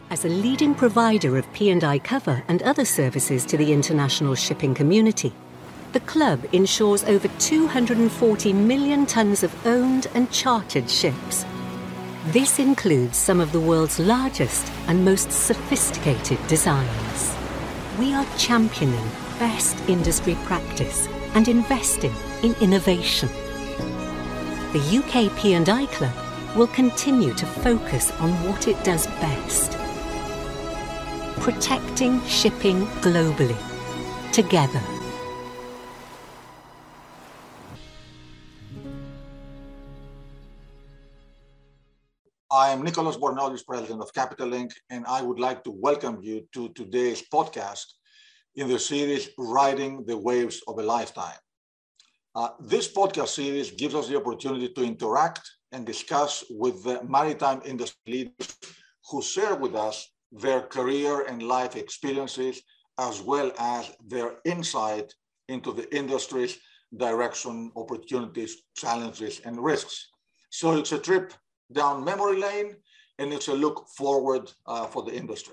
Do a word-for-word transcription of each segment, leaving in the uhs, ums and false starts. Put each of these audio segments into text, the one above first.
As a leading provider of P and I cover and other services to the international shipping community, the club insures over two hundred forty million tonnes of owned and chartered ships. This includes some of the world's largest and most sophisticated designs. We are championing best industry practice and investing in innovation. The U K P and I Club will continue to focus on what it does best: protecting shipping globally, together. I am Nicholas Bornodis, President of Capital Link, and I would like to welcome you to today's podcast in the series Riding the Waves of a Lifetime. Uh, this podcast series gives us the opportunity to interact and discuss with the maritime industry leaders who share with us their career and life experiences, as well as their insight into the industry's direction, opportunities, challenges, and risks. So it's a trip down memory lane, and it's a look forward uh, for the industry.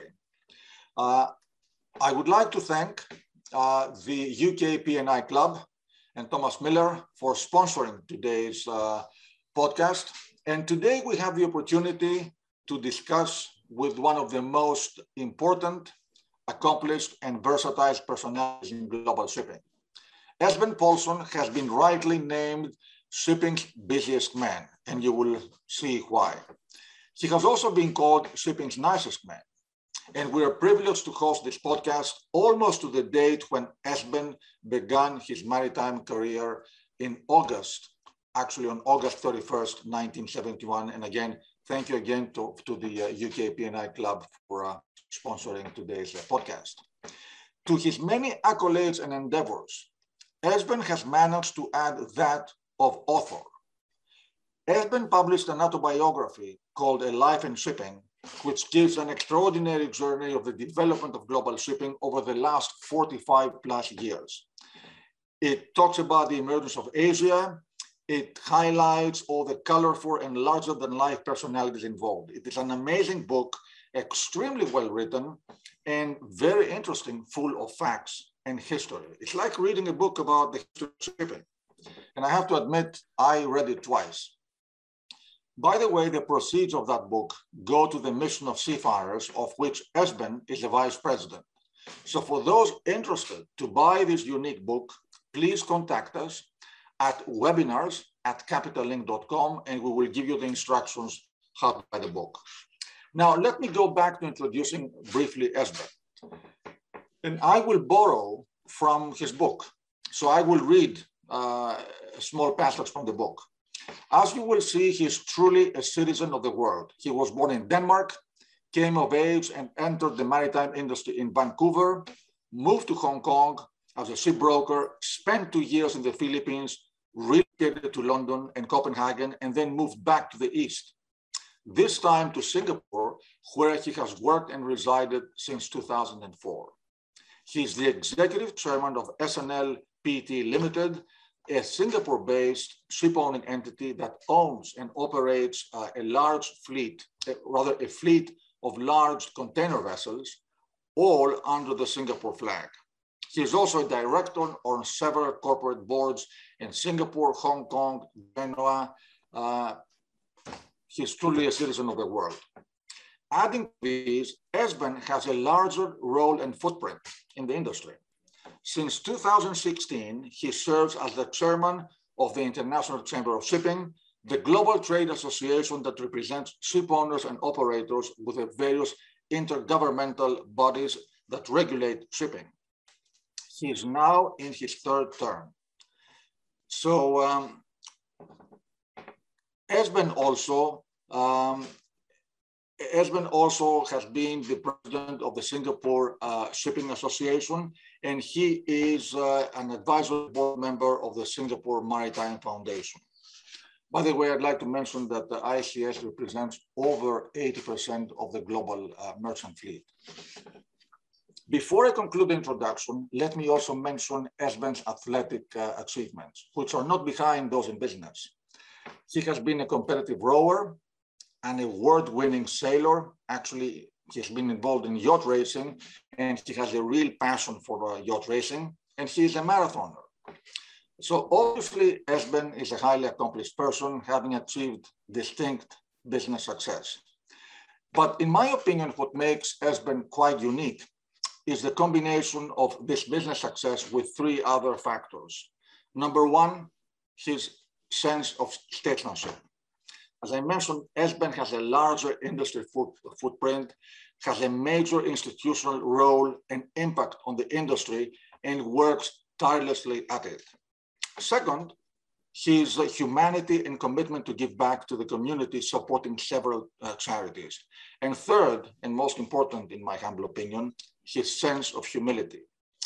Uh, I would like to thank uh, the U K P and I Club and Thomas Miller for sponsoring today's uh, podcast. And today we have the opportunity to discuss with one of the most important, accomplished, and versatile personalities in global shipping. Esben Paulson has been rightly named shipping's busiest man, and you will see why. He has also been called shipping's nicest man. And we are privileged to host this podcast almost to the date when Esben began his maritime career in August, actually on August thirty-first, nineteen seventy-one. And again, thank you again to, to the uh, U K P and I Club for uh, sponsoring today's uh, podcast. To his many accolades and endeavors, Esben has managed to add that of author. Esben published an autobiography called A Life in Shipping, which gives an extraordinary journey of the development of global shipping over the last forty-five plus years. It talks about the emergence of Asia. It highlights all the colorful and larger than life personalities involved. It is an amazing book, extremely well written and very interesting, full of facts and history. It's like reading a book about the history of shipping. And I have to admit, I read it twice. By the way, the proceeds of that book go to the Mission of Seafarers, of which Esben is the vice president. So for those interested to buy this unique book, please contact us at webinars at capital link dot com, and we will give you the instructions how to buy the book. Now, let me go back to introducing briefly Esben. And I will borrow from his book. So I will read uh, a small passage from the book. As you will see, he is truly a citizen of the world. He was born in Denmark, came of age and entered the maritime industry in Vancouver, moved to Hong Kong as a shipbroker, spent two years in the Philippines, relocated to London and Copenhagen, and then moved back to the East, this time to Singapore, where he has worked and resided since two thousand four. He is the executive chairman of S N L P T Limited, a Singapore-based ship-owning entity that owns and operates uh, a large fleet, uh, rather a fleet of large container vessels, all under the Singapore flag. He is also a director on several corporate boards in Singapore, Hong Kong, Genoa. Uh, he's truly a citizen of the world. Adding to these, Esben has a larger role and footprint in the industry. Since two thousand sixteen, he serves as the chairman of the International Chamber of Shipping, the global trade association that represents ship owners and operators with the various intergovernmental bodies that regulate shipping. He is now in his third term. So um, Esben also, um, Esben also has been the president of the Singapore uh, Shipping Association, and he is uh, an advisory board member of the Singapore Maritime Foundation. By the way, I'd like to mention that the I C S represents over eighty percent of the global uh, merchant fleet. Before I conclude the introduction, let me also mention Esben's athletic uh, achievements, which are not behind those in business. He has been a competitive rower, an award-winning sailor, actually He's been involved in yacht racing, and he has a real passion for uh, yacht racing, and he is a marathoner. So obviously, Esben is a highly accomplished person, having achieved distinct business success. But in my opinion, what makes Esben quite unique is the combination of this business success with three other factors. Number one, his sense of statesmanship. As I mentioned, Esben has a larger industry foot, footprint, has a major institutional role and impact on the industry, and works tirelessly at it. Second, his humanity and commitment to give back to the community, supporting several uh, charities. And third, and most important in my humble opinion, his sense of humility.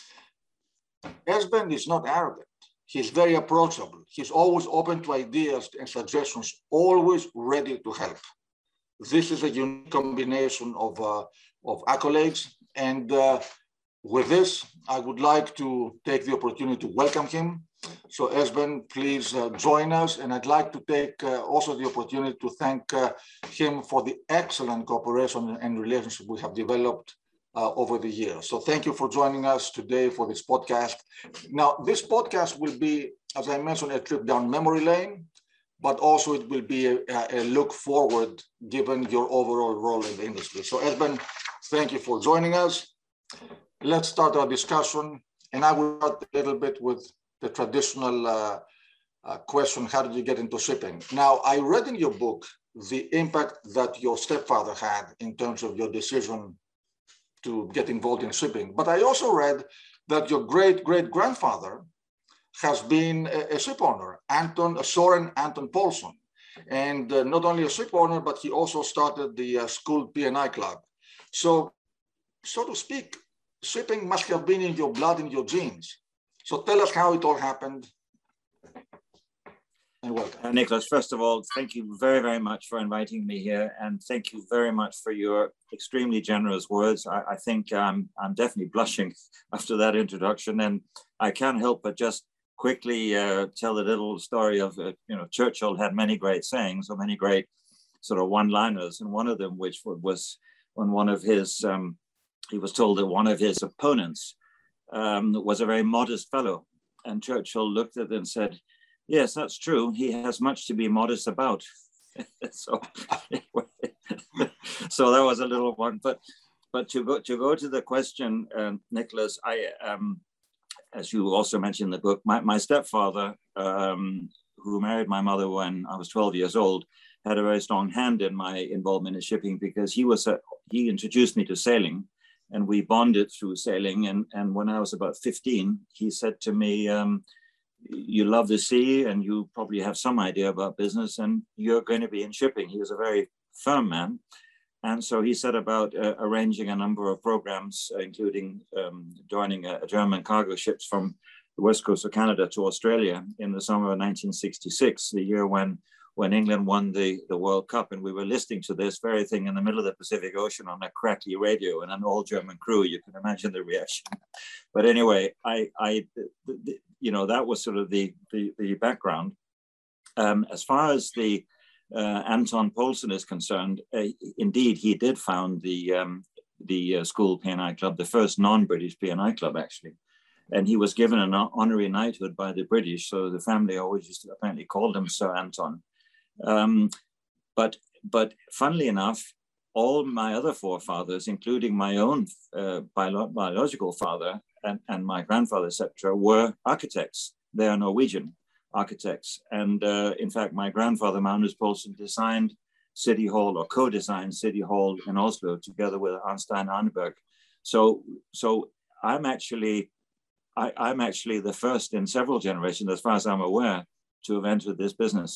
Esben is not arrogant. He's very approachable. He's always open to ideas and suggestions, always ready to help. This is a unique combination of, uh, of accolades. And uh, with this, I would like to take the opportunity to welcome him. So Esben, please uh, join us. And I'd like to take uh, also the opportunity to thank uh, him for the excellent cooperation and relationship we have developed Uh, over the years. So thank you for joining us today for this podcast. Now, this podcast will be, as I mentioned, a trip down memory lane, but also it will be a, a look forward given your overall role in the industry. So Esben, thank you for joining us. Let's start our discussion. And I will start a little bit with the traditional uh, uh, question, how did you get into shipping? Now, I read in your book the impact that your stepfather had in terms of your decision to get involved in shipping. But I also read that your great-great-grandfather has been a, a ship owner, Anton, uh, Soren Anton Poulsen. And uh, not only a ship owner, but he also started the uh, school P and I club. So, so to speak, shipping must have been in your blood, in your genes. So tell us how it all happened. And welcome. Uh, Nicholas, first of all, thank you very, very much for inviting me here. And thank you very much for your extremely generous words. I, I think um, I'm definitely blushing after that introduction. And I can't help but just quickly uh, tell a little story of, uh, you know, Churchill had many great sayings or many great sort of one-liners. And one of them, which was on one of his, um, he was told that one of his opponents um, was a very modest fellow. And Churchill looked at it and said, yes, that's true. He has much to be modest about. so, anyway, so that was a little one. But, but to go to go to the question, uh, Nicholas, I, um, as you also mentioned in the book, my, my stepfather, um, who married my mother when I was twelve years old, had a very strong hand in my involvement in shipping because he was a, he introduced me to sailing, and we bonded through sailing. And and when I was about fifteen, he said to me, Um, you love the sea and you probably have some idea about business and you're going to be in shipping. He was a very firm man. And so he set about uh, arranging a number of programs, uh, including um, joining a, a German cargo ships from the west coast of Canada to Australia in the summer of nineteen sixty-six, the year when, when England won the, the World Cup. And we were listening to this very thing in the middle of the Pacific Ocean on a crackly radio and an all German crew. You can imagine the reaction. But anyway, I, I the, the, you know, that was sort of the, the, the background. Um, as far as the uh, Anton Poulsen is concerned, uh, indeed, he did found the, um, the uh, school P and I club, the first non-British P and I club, actually. And he was given an honorary knighthood by the British, so the family always just apparently called him Sir Anton. Um, but, but funnily enough, all my other forefathers, including my own uh, bio biological father, And, and my grandfather, et cetera, were architects. They are Norwegian architects. And uh, in fact, my grandfather, Magnus Poulsen, designed City Hall or co-designed City Hall in Oslo together with Arnstein Arneberg. So, so I'm actually, I, I'm actually the first in several generations, as far as I'm aware, to have entered this business.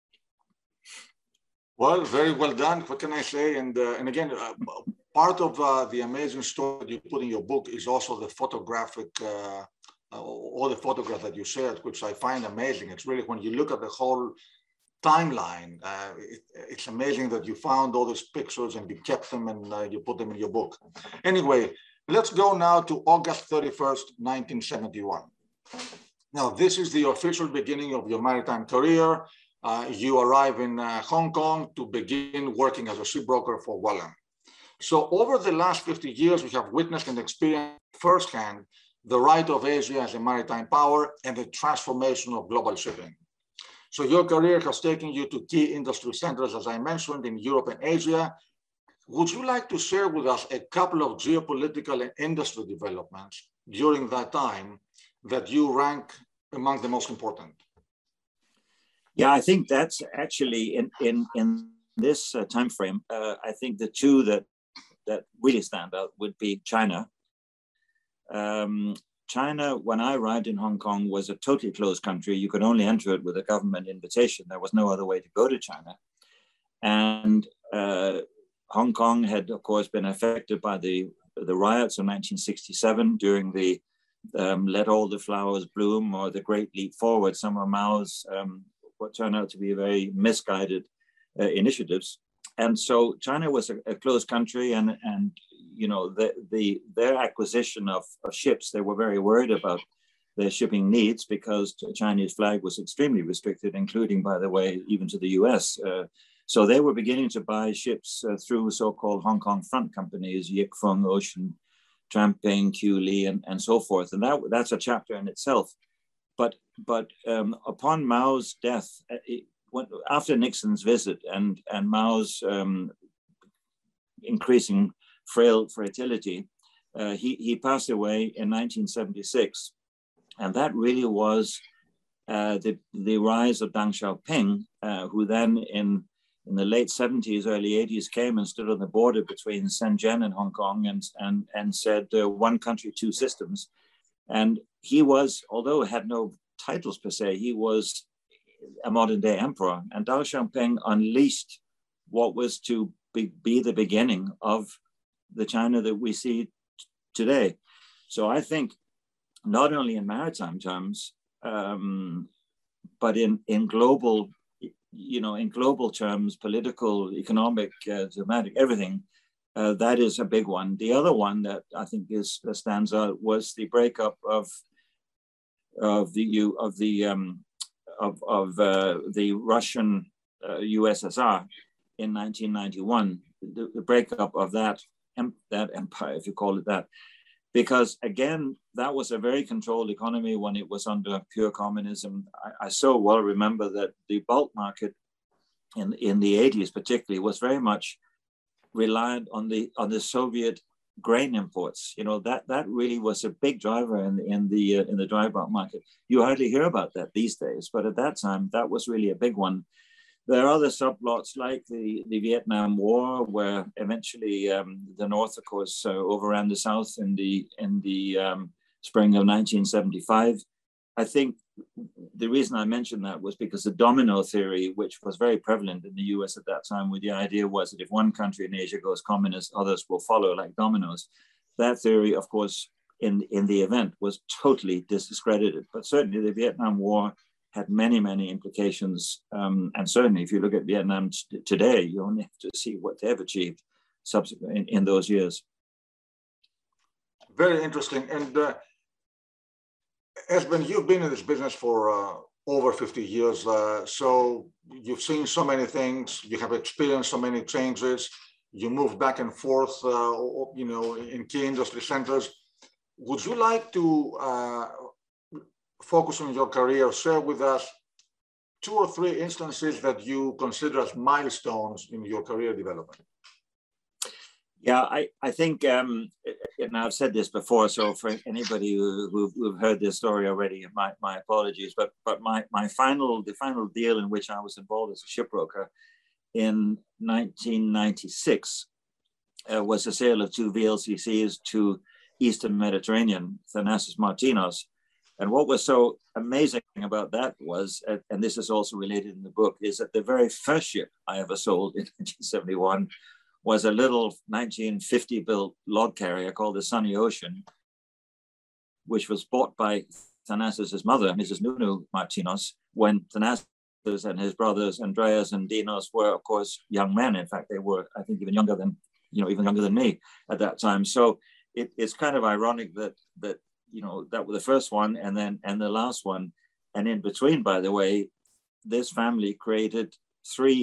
Well, very well done. What can I say? And, uh, and again, uh, part of uh, the amazing story you put in your book is also the photographic, uh, uh, all the photographs that you shared, which I find amazing. It's really, when you look at the whole timeline, uh, it, it's amazing that you found all these pictures and you kept them and uh, you put them in your book. Anyway, let's go now to August thirty-first, nineteen seventy-one. Now, this is the official beginning of your maritime career. Uh, you arrive in uh, Hong Kong to begin working as a shipbroker for Welland. So over the last fifty years, we have witnessed and experienced firsthand the rise of Asia as a maritime power and the transformation of global shipping. So your career has taken you to key industry centers, as I mentioned, in Europe and Asia. Would you like to share with us a couple of geopolitical and industry developments during that time that you rank among the most important? Yeah, I think that's actually in in in this uh, time frame. Uh, I think the two that that really stand out would be China. Um, China, when I arrived in Hong Kong, was a totally closed country. You could only enter it with a government invitation. There was no other way to go to China. And uh, Hong Kong had, of course, been affected by the, the riots of nineteen sixty-seven during the um, Let All the Flowers Bloom or the Great Leap Forward, some of Mao's um, what turned out to be very misguided uh, initiatives. And so China was a, a closed country, and, and you know, the, the, their acquisition of, of ships, they were very worried about their shipping needs because the Chinese flag was extremely restricted, including, by the way, even to the U S. Uh, so they were beginning to buy ships uh, through so-called Hong Kong front companies, Yik Fung, Ocean Tramping, Q Lee, and, and so forth. And that, that's a chapter in itself. But, but um, upon Mao's death, it, when, after Nixon's visit and, and Mao's um, increasing frail fertility, uh, he, he passed away in nineteen seventy-six. And that really was uh, the, the rise of Deng Xiaoping, uh, who then in, in the late seventies, early eighties came and stood on the border between Shenzhen and Hong Kong and, and, and said, uh, one country, two systems. And he was, although he had no titles per se, he was a modern day emperor. And Deng Xiaoping unleashed what was to be, be the beginning of the China that we see today. So I think not only in maritime terms, um, but in, in global, you know, in global terms, political, economic, uh, diplomatic, everything, uh, that is a big one. The other one that I think is that stands out was the breakup of of the of the um, of of uh, the Russian uh, U S S R in nineteen ninety-one. The, the breakup of that that empire, if you call it that, because again, that was a very controlled economy when it was under pure communism. I, I so well remember that the bulk market in, in the eighties particularly was very much reliant on the on the Soviet grain imports. You know, that that really was a big driver in, in the uh, in the dry bulk market. You hardly hear about that these days, but at that time, that was really a big one. There are other subplots like the, the Vietnam War, where eventually um, the North, of course, uh, overran the South in the in the um, spring of nineteen seventy-five. I think the reason I mentioned that was because the domino theory, which was very prevalent in the U S at that time, where the idea was that if one country in Asia goes communist, others will follow like dominoes. That theory, of course, in, in the event was totally discredited. But certainly the Vietnam War had many, many implications. Um, and certainly if you look at Vietnam t- today, you only have to see what they've achieved subsequent in, in those years. Very interesting. And uh, Esben, you've been in this business for uh, over fifty years. Uh, so you've seen so many things, you have experienced so many changes, you moved back and forth, uh, you know, in key industry centers. Would you like to uh, focus on your career, share with us two or three instances that you consider as milestones in your career development? Yeah, I, I think, um, and I've said this before, so for anybody who, who, who've heard this story already, my, my apologies, but but my, my final, the final deal in which I was involved as a shipbroker in nineteen ninety-six uh, was the sale of two V L C Cs to Eastern Mediterranean, Thanasis Martinos. And what was so amazing about that was, and this is also related in the book, is that the very first ship I ever sold in nineteen seventy-one was a little nineteen fifty built log carrier called the Sunny Ocean, which was bought by Thanasis' mother, Missus Nunu Martinos, when Thanasis and his brothers Andreas and Dinos were, of course, young men. In fact, they were, I think, even younger than, you know, even younger than me at that time. So it, it's kind of ironic that that you know that was the first one, and then and the last one, and in between, by the way, this family created three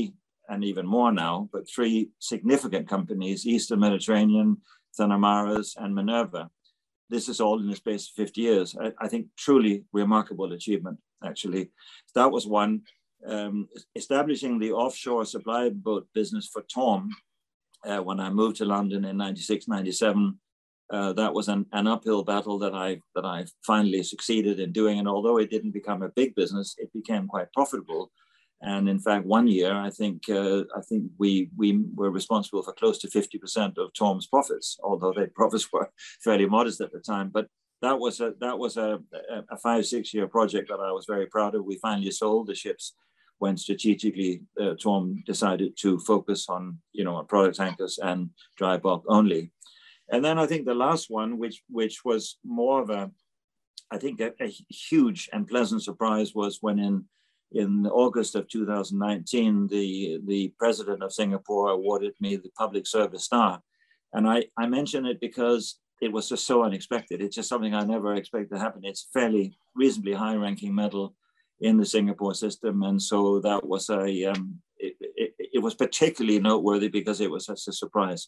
and even more now, but three significant companies, Eastern Mediterranean, Thanamaras, and Minerva. This is all in the space of fifty years. I, I think truly remarkable achievement, actually. That was one. Um, establishing the offshore supply boat business for Torm, uh, when I moved to London in ninety-six, ninety-seven, uh, that was an, an uphill battle that I, that I finally succeeded in doing. And although it didn't become a big business, it became quite profitable. And in fact, one year, I think uh, I think we we were responsible for close to fifty percent of Torm's profits, although their profits were fairly modest at the time. But that was a that was a, a five six year project that I was very proud of. We finally sold the ships when strategically uh, Torm decided to focus on you know on product tankers and dry bulk only. And then I think the last one, which which was more of a I think a, a huge and pleasant surprise, was when in In August of two thousand nineteen, the, the president of Singapore awarded me the Public Service Star. And I, I mention it because it was just so unexpected. It's just something I never expected to happen. It's a fairly reasonably high-ranking medal in the Singapore system. And so that was a, um, it, it, it was particularly noteworthy because it was such a surprise.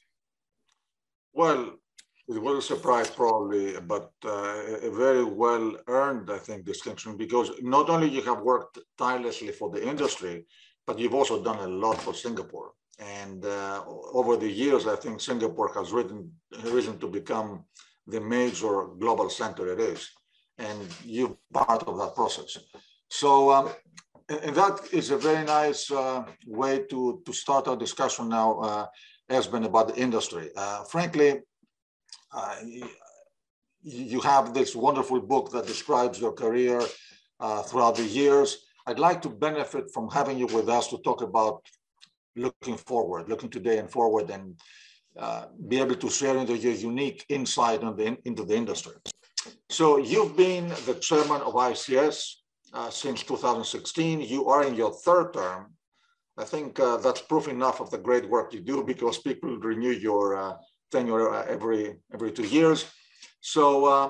Well, it was a surprise probably, but uh, a very well-earned, I think, distinction, because not only you have worked tirelessly for the industry, but you've also done a lot for Singapore. And uh, over the years, I think Singapore has risen, risen to become the major global center it is. And you're part of that process. So, um, and that is a very nice uh, way to, to start our discussion now, uh, Esben, about the industry. Uh, frankly, uh, you have this wonderful book that describes your career uh, throughout the years. I'd like to benefit from having you with us to talk about looking forward, looking today and forward, and uh, be able to share into your unique insight on the, into the industry. So you've been the chairman of I C S uh, since two thousand sixteen. You are in your third term. I think uh, that's proof enough of the great work you do, because people renew your uh, tenure uh, every every two years. So uh,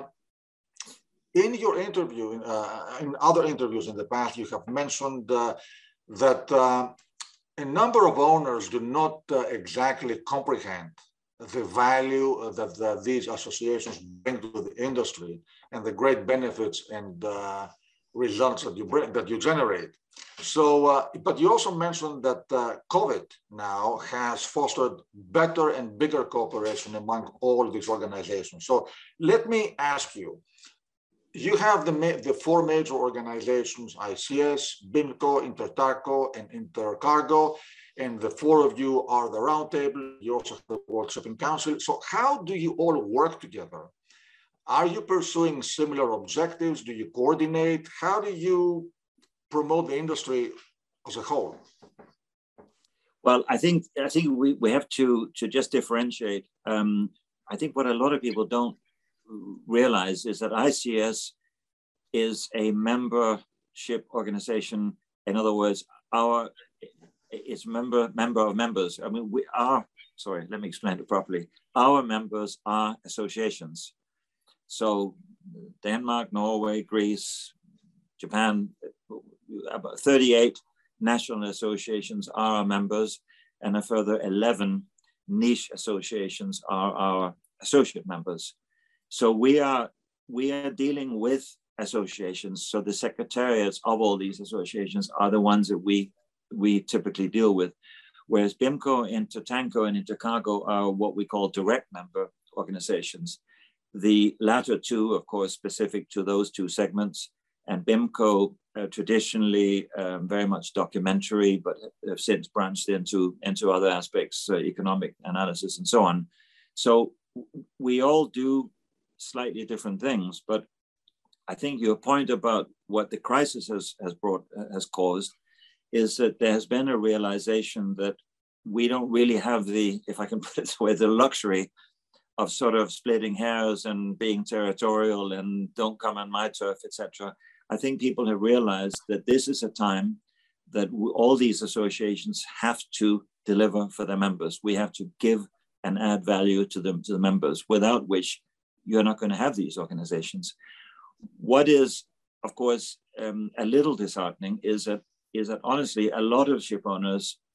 in your interview, uh, in other interviews in the past, you have mentioned uh, that uh, a number of owners do not uh, exactly comprehend the value that the, these associations bring to the industry and the great benefits and uh, results that you bring, that you generate. So, uh, but you also mentioned that uh, COVID now has fostered better and bigger cooperation among all these organizations. So let me ask you, you have the, the four major organizations, I C S, BIMCO, Intertarco, and Intercargo, and the four of you are the roundtable. You also have the World Shipping Council. So how do you all work together? Are you pursuing similar objectives? Do you coordinate? How do you promote the industry as a whole? Well, I think I think we, we have to, to just differentiate. Um, I think what a lot of people don't realize is that I C S is a membership organization. In other words, our it's member member of members. I mean, we are, sorry, let me explain it properly. Our members are associations. So Denmark, Norway, Greece, Japan, about thirty-eight national associations are our members, and a further eleven niche associations are our associate members. So we are we are dealing with associations. So the secretariats of all these associations are the ones that we we typically deal with, whereas BIMCO, Intertanko, and Intercargo are what we call direct member organizations. The latter two, of course, specific to those two segments, and BIMCO uh, traditionally um, very much documentary, but have since branched into, into other aspects, uh, economic analysis and so on. So we all do slightly different things, but I think your point about what the crisis has, has brought, has caused, is that there has been a realization that we don't really have the, if I can put it this way, the luxury of sort of splitting hairs and being territorial and don't come on my turf, et cetera. I think people have realized that this is a time that all these associations have to deliver for their members. We have to give and add value to them, to the members, without which you're not going to have these organizations. What is, of course, um, a little disheartening is that, is that honestly, a lot of ship owners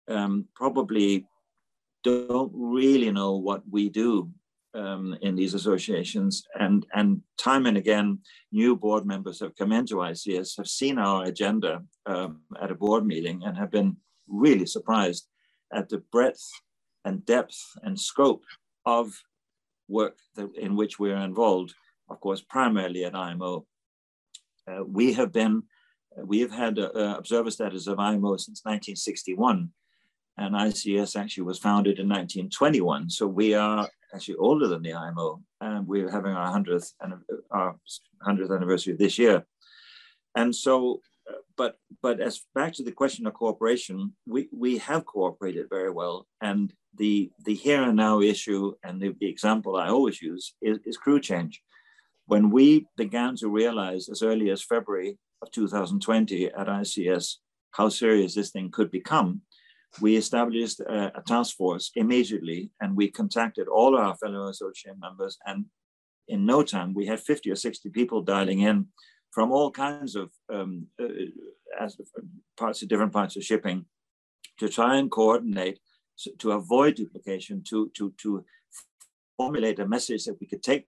um, probably don't really know what we do um, in these associations. And, and time and again, new board members have come into I C S, have seen our agenda um, at a board meeting and have been really surprised at the breadth and depth and scope of work that, in which we're involved, of course, primarily at I M O. Uh, we have been, we have had uh, observer status of I M O since nineteen sixty-one, and I C S actually was founded in nineteen twenty-one. So we are actually older than the I M O, and we're having our hundredth, our hundredth anniversary this year. And so, but but as back to the question of cooperation, we, we have cooperated very well. And the, the here and now issue, and the, the example I always use, is, is crew change. When we began to realize as early as February of two thousand twenty at I C S how serious this thing could become, we established a, a task force immediately, and we contacted all our fellow associate members. And in no time, we had fifty or sixty people dialing in from all kinds of um, uh, as parts of different parts of shipping to try and coordinate, so to avoid duplication, to, to, to formulate a message that we could take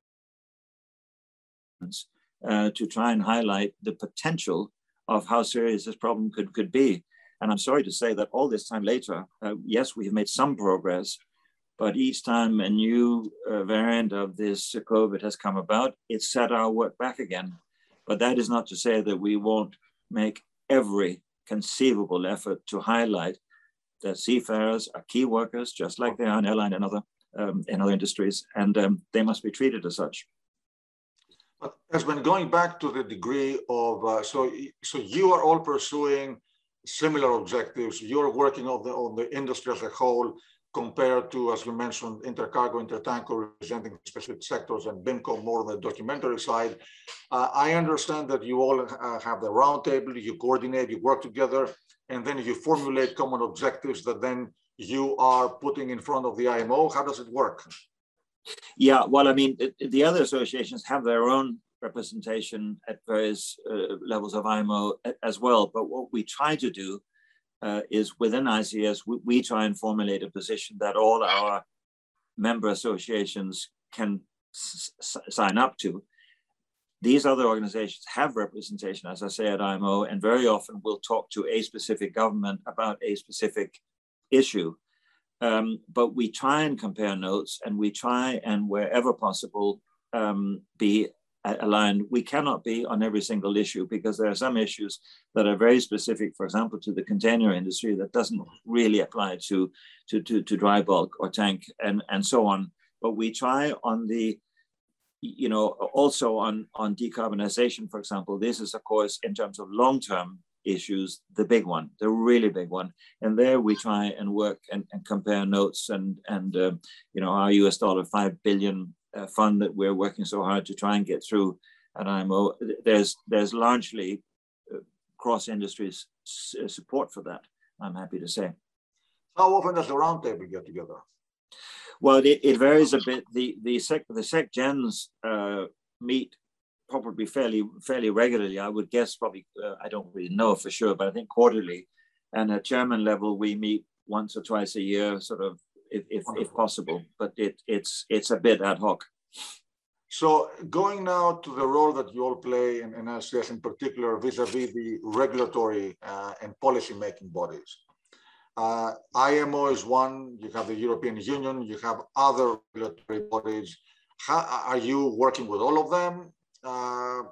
uh, to try and highlight the potential of how serious this problem could, could be. And I'm sorry to say that all this time later, uh, yes, we have made some progress, but each time a new uh, variant of this COVID has come about, it's set our work back again. But that is not to say that we won't make every conceivable effort to highlight that seafarers are key workers, just like they are in airline and other, um, in other industries, and um, they must be treated as such. But as when going back to the degree of, uh, so, so you are all pursuing similar objectives. You're working on the, on the industry as a whole, compared to, as you mentioned, Intercargo, Intertanko representing specific sectors, and BIMCO more on the documentary side. Uh, I understand that you all uh, have the roundtable, you coordinate, you work together, and then you formulate common objectives that then you are putting in front of the I M O. How does it work? Yeah, well, I mean, it, the other associations have their own representation at various uh, levels of I M O as well. But what we try to do uh, is within I C S, we, we try and formulate a position that all our member associations can s sign up to. These other organizations have representation, as I say, at I M O, and very often will talk to a specific government about a specific issue. Um, but we try and compare notes, and we try and wherever possible um, be aligned. We cannot be on every single issue because there are some issues that are very specific, for example, to the container industry that doesn't really apply to, to, to, to dry bulk or tank and, and so on. But we try on the, you know, also on, on decarbonization, for example. This is, of course, in terms of long-term issues, the big one, the really big one. And there we try and work and, and compare notes and, and uh, you know, our U S dollar five billion uh, fund that we're working so hard to try and get through at I M O. There's, there's largely uh, cross-industries support for that, I'm happy to say. How often does the roundtable get together? Well, it, it varies a bit. The, the, sec, the SecGens uh, meet probably fairly fairly regularly. I would guess probably, uh, I don't really know for sure, but I think quarterly. And at chairman level, we meet once or twice a year, sort of, if, if, if possible, but it, it's, it's a bit ad hoc. So going now to the role that you all play in, in I C S in particular, vis-a-vis the regulatory uh, and policy-making bodies. Uh, I M O is one, you have the European Union, you have other regulatory bodies. How, are you working with all of them? Uh,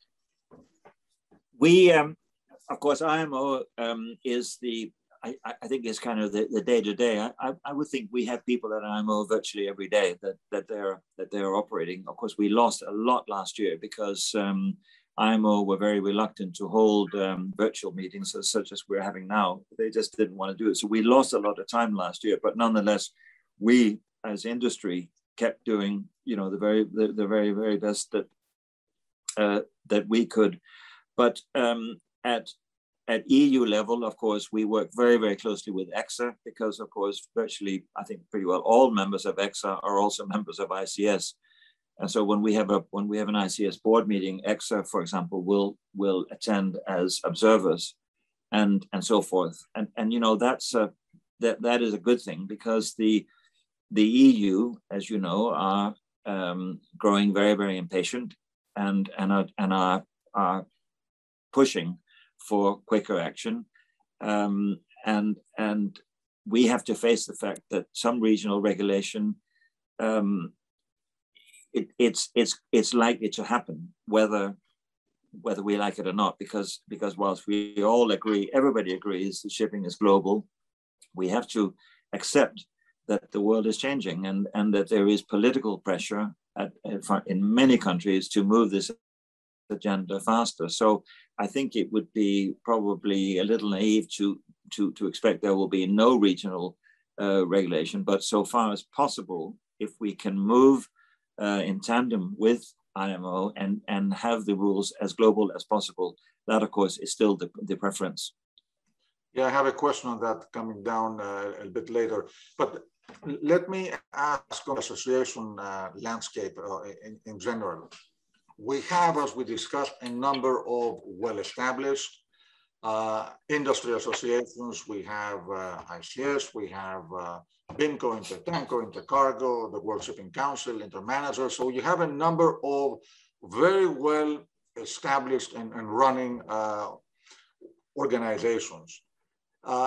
we, um, of course, I M O um, is the, I, I think is kind of the, the day-to-day. I, I, I would think we have people at I M O virtually every day that, that, they're, that they're operating. Of course, we lost a lot last year because um, I M O were very reluctant to hold um, virtual meetings as such as we're having now. They just didn't want to do it. So we lost a lot of time last year, but nonetheless, we as industry kept doing, you know, the very, the, the very, very best that Uh, that we could. But um, at, at E U level, of course, we work very, very closely with EXA because, of course, virtually, I think pretty well all members of EXA are also members of I C S. And so when we have a when we have an I C S board meeting, EXA, for example, will will attend as observers and and so forth. And, and you know, that's a, that that is a good thing, because the the E U, as you know, are um, growing very, very impatient and and are, and are, are pushing for quicker action. Um, and and we have to face the fact that some regional regulation, um, it, it's it's it's likely to happen, whether whether we like it or not, because because whilst we all agree, everybody agrees that shipping is global, we have to accept that the world is changing, and and that there is political pressure at, in many countries to move this agenda faster. So I think it would be probably a little naive to to to expect there will be no regional uh, regulation, but so far as possible, if we can move uh, in tandem with I M O and and have the rules as global as possible, that of course is still the, the preference. Yeah, I have a question on that coming down uh, a bit later, but let me ask on the association uh, landscape uh, in, in general. We have, as we discussed, a number of well-established uh, industry associations. We have uh, I C S, we have uh, BIMCO, Intertanko, Intercargo, the World Shipping Council, Intermanager. So you have a number of very well-established and, and running uh, organizations. Uh,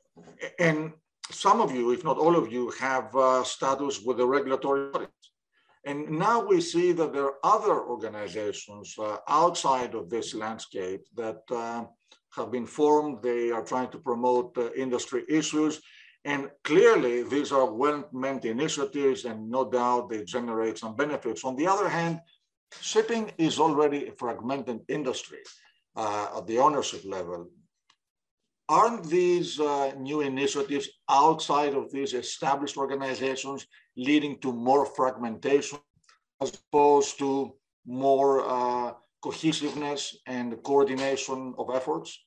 and some of you, if not all of you, have uh, status with the regulatory bodies. And now we see that there are other organizations uh, outside of this landscape that uh, have been formed. They are trying to promote uh, industry issues. And clearly, these are well-meant initiatives, and no doubt they generate some benefits. On the other hand, shipping is already a fragmented industry uh, at the ownership level. Aren't these uh, new initiatives outside of these established organizations leading to more fragmentation as opposed to more uh, cohesiveness and coordination of efforts?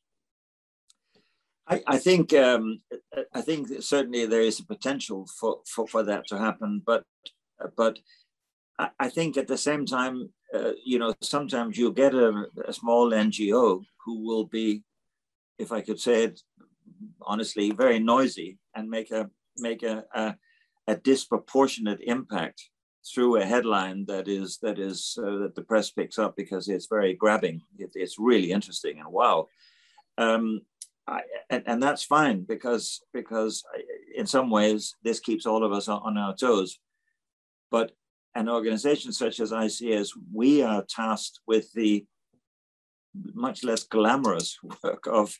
I, I think um, I think certainly there is a potential for, for, for that to happen, but but I, I think at the same time, uh, you know, sometimes you get a, a small N G O who will be, if I could say it honestly, very noisy and make a make a, a, a disproportionate impact through a headline that is that is uh, that the press picks up because it's very grabbing. It, it's really interesting and wow, um, I, and, and that's fine because because in some ways this keeps all of us on, on our toes. But an organization such as I C S, we are tasked with the much less glamorous work of,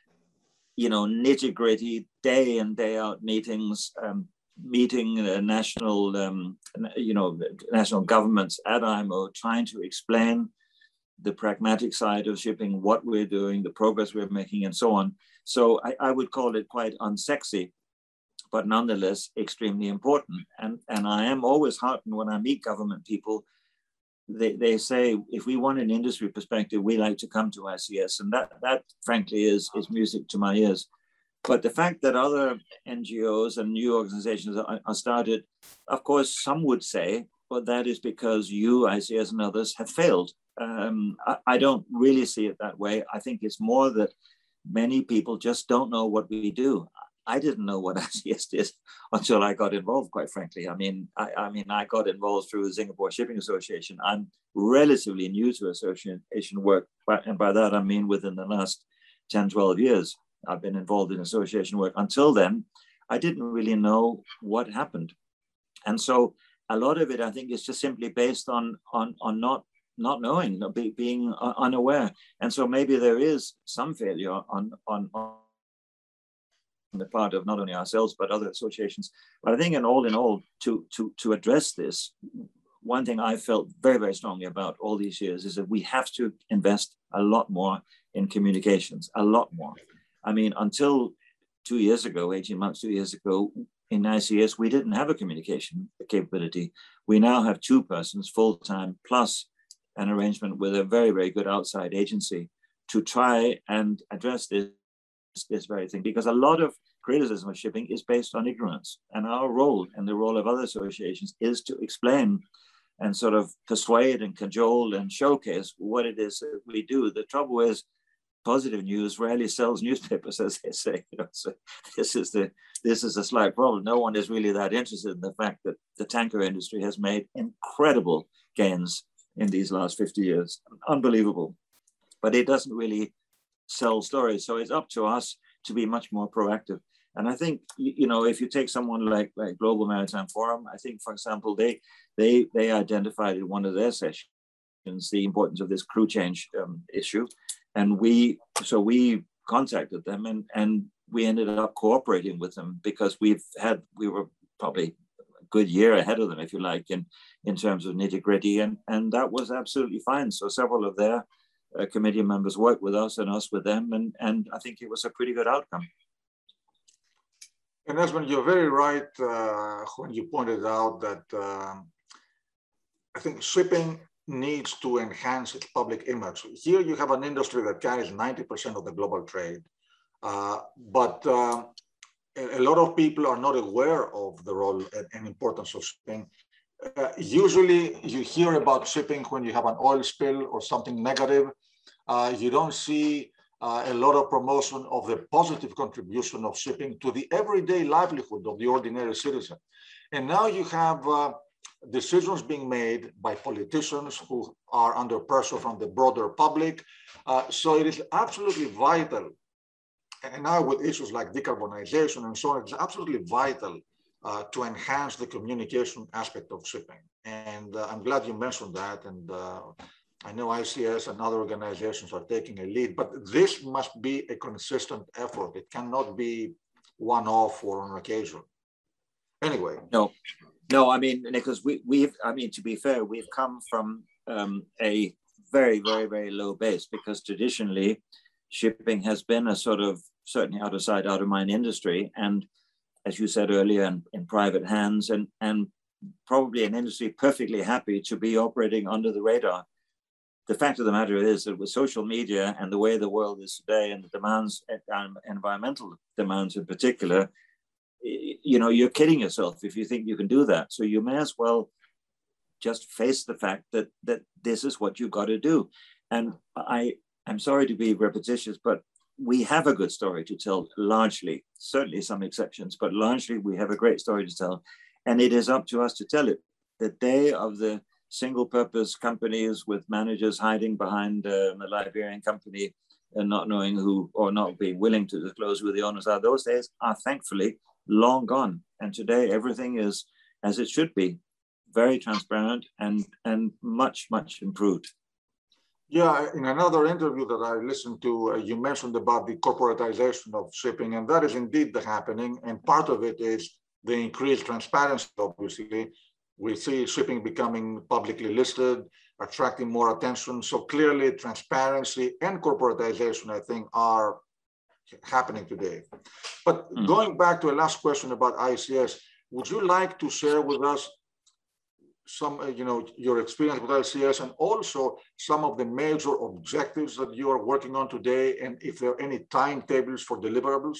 you know, nitty-gritty day in, day out meetings, um, meeting uh, national, um, you know, national governments at I M O, trying to explain the pragmatic side of shipping, what we're doing, the progress we're making, and so on. So I, I would call it quite unsexy, but nonetheless extremely important. And, and I am always heartened when I meet government people. They, they say, if we want an industry perspective, we like to come to I C S. And that, that frankly, is, is music to my ears. But the fact that other N G Os and new organizations are, are started, of course, some would say, well, that is because you, I C S, and others have failed. Um, I, I don't really see it that way. I think it's more that many people just don't know what we do. I didn't know what I C S did until I got involved, quite frankly. I mean, I, I mean, I got involved through the Singapore Shipping Association. I'm relatively new to association work, but, and by that I mean within the last ten, twelve years, I've been involved in association work. Until then, I didn't really know what happened. And so a lot of it, I think, is just simply based on, on, on not, not knowing, be, being unaware. And so maybe there is some failure on, on, on the part of not only ourselves, but other associations. But I think in all in all, to, to, to address this, one thing I felt very, very strongly about all these years is that we have to invest a lot more in communications, a lot more. I mean, until two years ago, eighteen months, two years ago, in I C S, we didn't have a communication capability. We now have two persons full-time, plus an arrangement with a very, very good outside agency to try and address this, this very thing. Because a lot of criticism of shipping is based on ignorance. And our role and the role of other associations is to explain and sort of persuade and cajole and showcase what it is that we do. The trouble is, positive news rarely sells newspapers, as they say. You know, so this is the this is a slight problem. No one is really that interested in the fact that the tanker industry has made incredible gains in these last fifty years. Unbelievable. But it doesn't really sell stories. So it's up to us to be much more proactive. And I think, you know, if you take someone like, like Global Maritime Forum, I think, for example, they they they identified in one of their sessions the importance of this crew change um, issue. And we, so we contacted them and, and we ended up cooperating with them because we've had, we were probably a good year ahead of them, if you like, in, in terms of nitty gritty. And, and that was absolutely fine. So several of their uh, committee members worked with us and us with them. And, and I think it was a pretty good outcome. And Esmond, you're very right uh, when you pointed out that um, I think shipping needs to enhance its public image. Here you have an industry that carries ninety percent of the global trade, uh, but uh, a lot of people are not aware of the role and importance of shipping. Uh, usually you hear about shipping when you have an oil spill or something negative. Uh, you don't see uh, a lot of promotion of the positive contribution of shipping to the everyday livelihood of the ordinary citizen. And now you have uh, decisions being made by politicians who are under pressure from the broader public. Uh, so it is absolutely vital, and now with issues like decarbonization and so on, it's absolutely vital uh, to enhance the communication aspect of shipping. And uh, I'm glad you mentioned that. And uh, I know I C S and other organizations are taking a lead, but this must be a consistent effort. It cannot be one-off or on occasion. Anyway. No. No, I mean, Nicholas, we, we've, I mean, to be fair, we've come from um, a very, very, very low base because traditionally shipping has been a sort of certainly out of sight, out of mind industry. And as you said earlier, in, in private hands and, and probably an industry perfectly happy to be operating under the radar. The fact of the matter is that with social media and the way the world is today and the demands, um, environmental demands in particular, you know, you're kidding yourself if you think you can do that. So you may as well just face the fact that that this is what you got to do. And I, I'm sorry to be repetitious, but we have a good story to tell largely, certainly some exceptions, but largely we have a great story to tell. And it is up to us to tell it. The day of the single purpose companies with managers hiding behind uh, a Liberian company and not knowing who, or not being willing to disclose who the owners are, those days are thankfully long gone. And today everything is as it should be, very transparent and, and much, much improved. Yeah, in another interview that I listened to, uh, you mentioned about the corporatization of shipping, and that is indeed the happening. And part of it is the increased transparency, obviously. We see shipping becoming publicly listed, attracting more attention. So clearly transparency and corporatization, I think, are happening today. But mm. going back to a last question about I C S, would you like to share with us some, uh, you know, your experience with I C S and also some of the major objectives that you are working on today, and if there are any timetables for deliverables?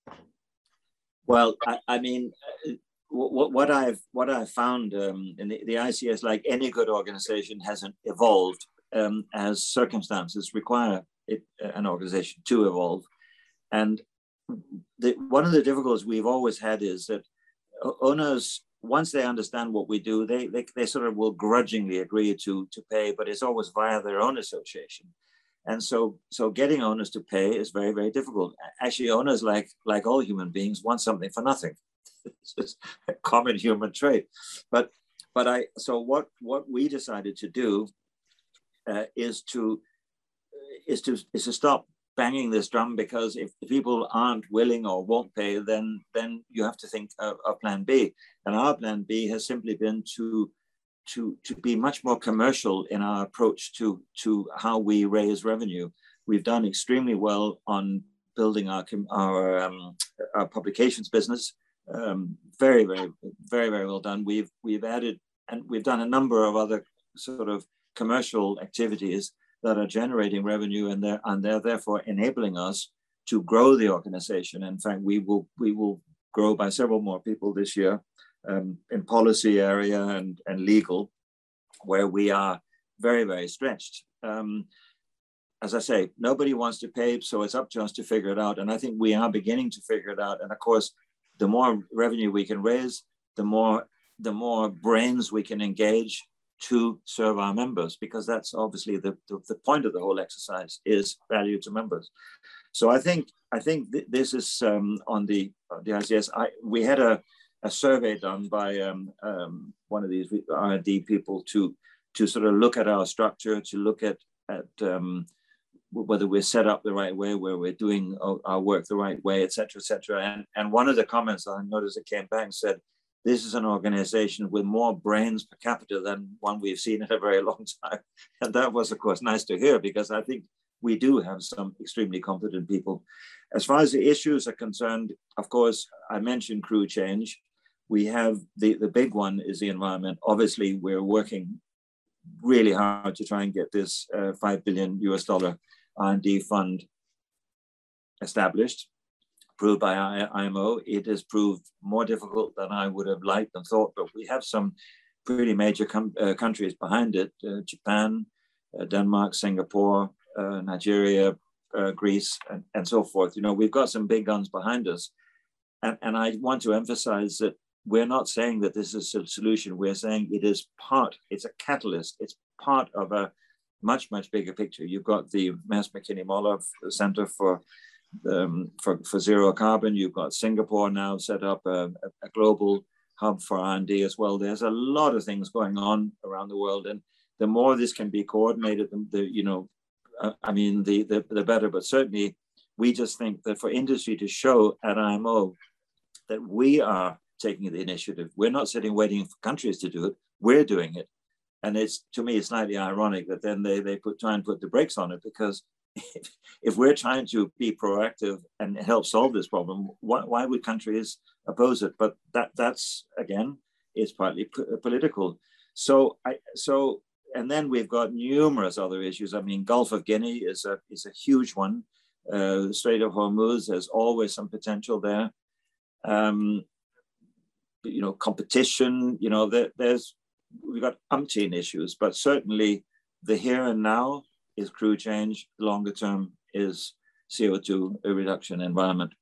Well, I, I mean, uh, what, what I've what I've found um, in the, the I C S, like any good organization, hasn't evolved um, as circumstances require it, uh, an organization to evolve. And the, one of the difficulties we've always had is that owners, once they understand what we do, they, they, they sort of will grudgingly agree to, to pay, but it's always via their own association. And so, so getting owners to pay is very, very difficult. Actually, owners, like, like all human beings, want something for nothing. It's just a common human trait. But, but I, so what, what we decided to do uh, is to, is to, is to stop banging this drum, because if people aren't willing or won't pay, then then you have to think of, of plan B. And our plan B has simply been to to to be much more commercial in our approach to to how we raise revenue. We've done extremely well on building our our, um, our publications business. Um, very very very very well done. We've we've added, and we've done a number of other sort of commercial activities that are generating revenue, and they're, and they're therefore enabling us to grow the organization. In fact, we will we will grow by several more people this year um, in policy area and, and legal, where we are very, very stretched. Um, as I say, nobody wants to pay, so it's up to us to figure it out. And I think we are beginning to figure it out. And of course, the more revenue we can raise, the more, the more brains we can engage to serve our members, because that's obviously the, the, the point of the whole exercise is value to members. So I think I think th this is um, on the the I C S. I, we had a, a survey done by um, um, one of these R and D people to to sort of look at our structure, to look at at um, whether we're set up the right way, where we're doing our work the right way, et cetera, et cetera. And and one of the comments I noticed that came back said, "This is an organization with more brains per capita than one we've seen in a very long time." And that was, of course, nice to hear, because I think we do have some extremely competent people. As far as the issues are concerned, of course, I mentioned crew change. We have the, the big one is the environment. Obviously, we're working really hard to try and get this uh, five billion U S dollar R and D fund established, approved by I M O. It has proved more difficult than I would have liked and thought, but we have some pretty major uh, countries behind it, uh, Japan, uh, Denmark, Singapore, uh, Nigeria, uh, Greece, and, and so forth. You know, we've got some big guns behind us. And, and I want to emphasize that we're not saying that this is a solution. We're saying it is part, it's a catalyst. It's part of a much, much bigger picture. You've got the Maersk Mc-Kinney Møller Center for, um, for, for Zero Carbon. You've got Singapore now set up a, a global hub for R and D as well. There's a lot of things going on around the world. And the more this can be coordinated, the, the you know, uh, I mean, the, the, the better. But certainly, we just think that for industry to show at I M O that we are taking the initiative. We're not sitting waiting for countries to do it. We're doing it. And it's, to me, it's slightly ironic that then they, they put, try and put the brakes on it, because if, if we're trying to be proactive and help solve this problem, why, why would countries oppose it? But that that's, again, it's partly political. So, I, so, and then we've got numerous other issues. I mean, Gulf of Guinea is a, is a huge one. Uh, the Strait of Hormuz, there's always some potential there. Um, you know, competition, you know, there, there's, we've got umpteen issues, but certainly the here and now is crew change, longer term is C O two reduction environment.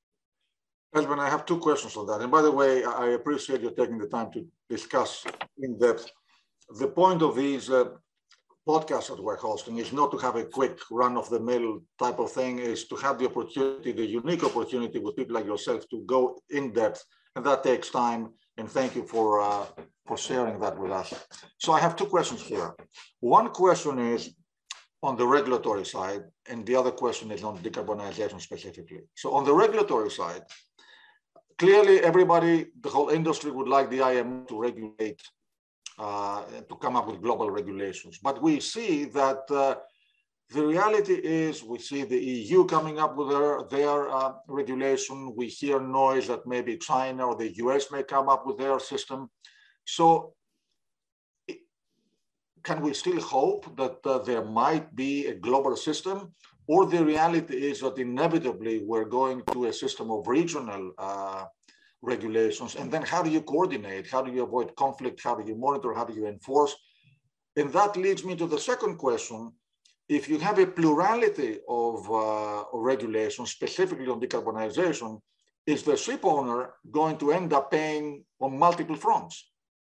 Esben, I have two questions on that. And by the way, I appreciate you taking the time to discuss in depth. The point of these uh, podcasts that we're hosting is not to have a quick run-of-the-mill type of thing, is to have the opportunity, the unique opportunity with people like yourself to go in depth. And that takes time, and thank you for, uh, for sharing that with us. So I have two questions here. One question is on the regulatory side, and the other question is on decarbonization specifically. So on the regulatory side, clearly everybody, the whole industry would like the I M O to regulate, uh, to come up with global regulations. But we see that uh, the reality is we see the E U coming up with their, their uh, regulation. We hear noise that maybe China or the U S may come up with their system. So can we still hope that uh, there might be a global system? Or the reality is that inevitably we're going to a system of regional uh, regulations? And then how do you coordinate? How do you avoid conflict? How do you monitor? How do you enforce? And that leads me to the second question. If you have a plurality of, uh, of regulations, specifically on decarbonization, is the ship owner going to end up paying on multiple fronts?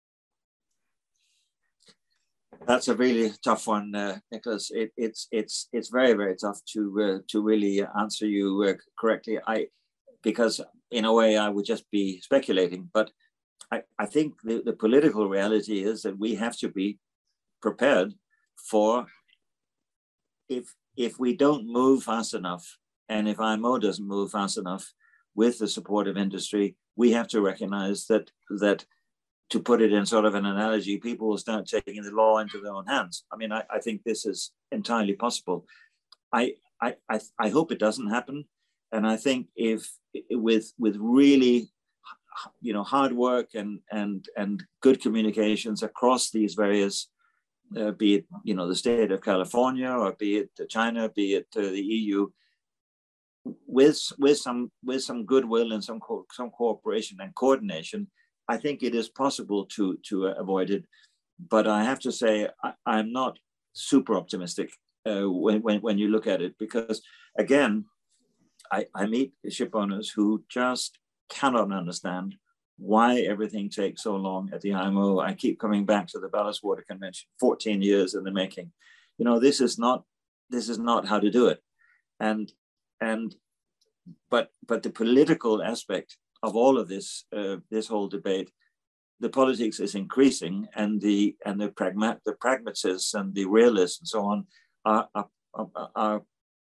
That's a really tough one, uh, Nicholas. It, it's it's it's very very tough to uh, to really answer you uh, correctly. I because in a way I would just be speculating, but I, I think the, the political reality is that we have to be prepared for. If, if we don't move fast enough, and if I M O doesn't move fast enough with the support of industry, we have to recognize that, that to put it in sort of an analogy, people will start taking the law into their own hands. I mean, I, I think this is entirely possible. I, I, I, I hope it doesn't happen. And I think if with, with really, you know, hard work and, and, and good communications across these various Uh, be it, you know, the state of California, or be it China, be it uh, the E U, with with some with some goodwill and some co some cooperation and coordination, I think it is possible to to uh, avoid it. But I have to say, I, I'm not super optimistic uh, when, when, when you look at it. Because again, I, I meet ship owners who just cannot understand why everything takes so long at the I M O. I keep coming back to the Ballast Water Convention, fourteen years in the making. You know, this is not, this is not how to do it. And, and, but, but the political aspect of all of this, uh, this whole debate, the politics is increasing, and the, and the pragmat, the pragmatists and the realists and so on are, are, are, are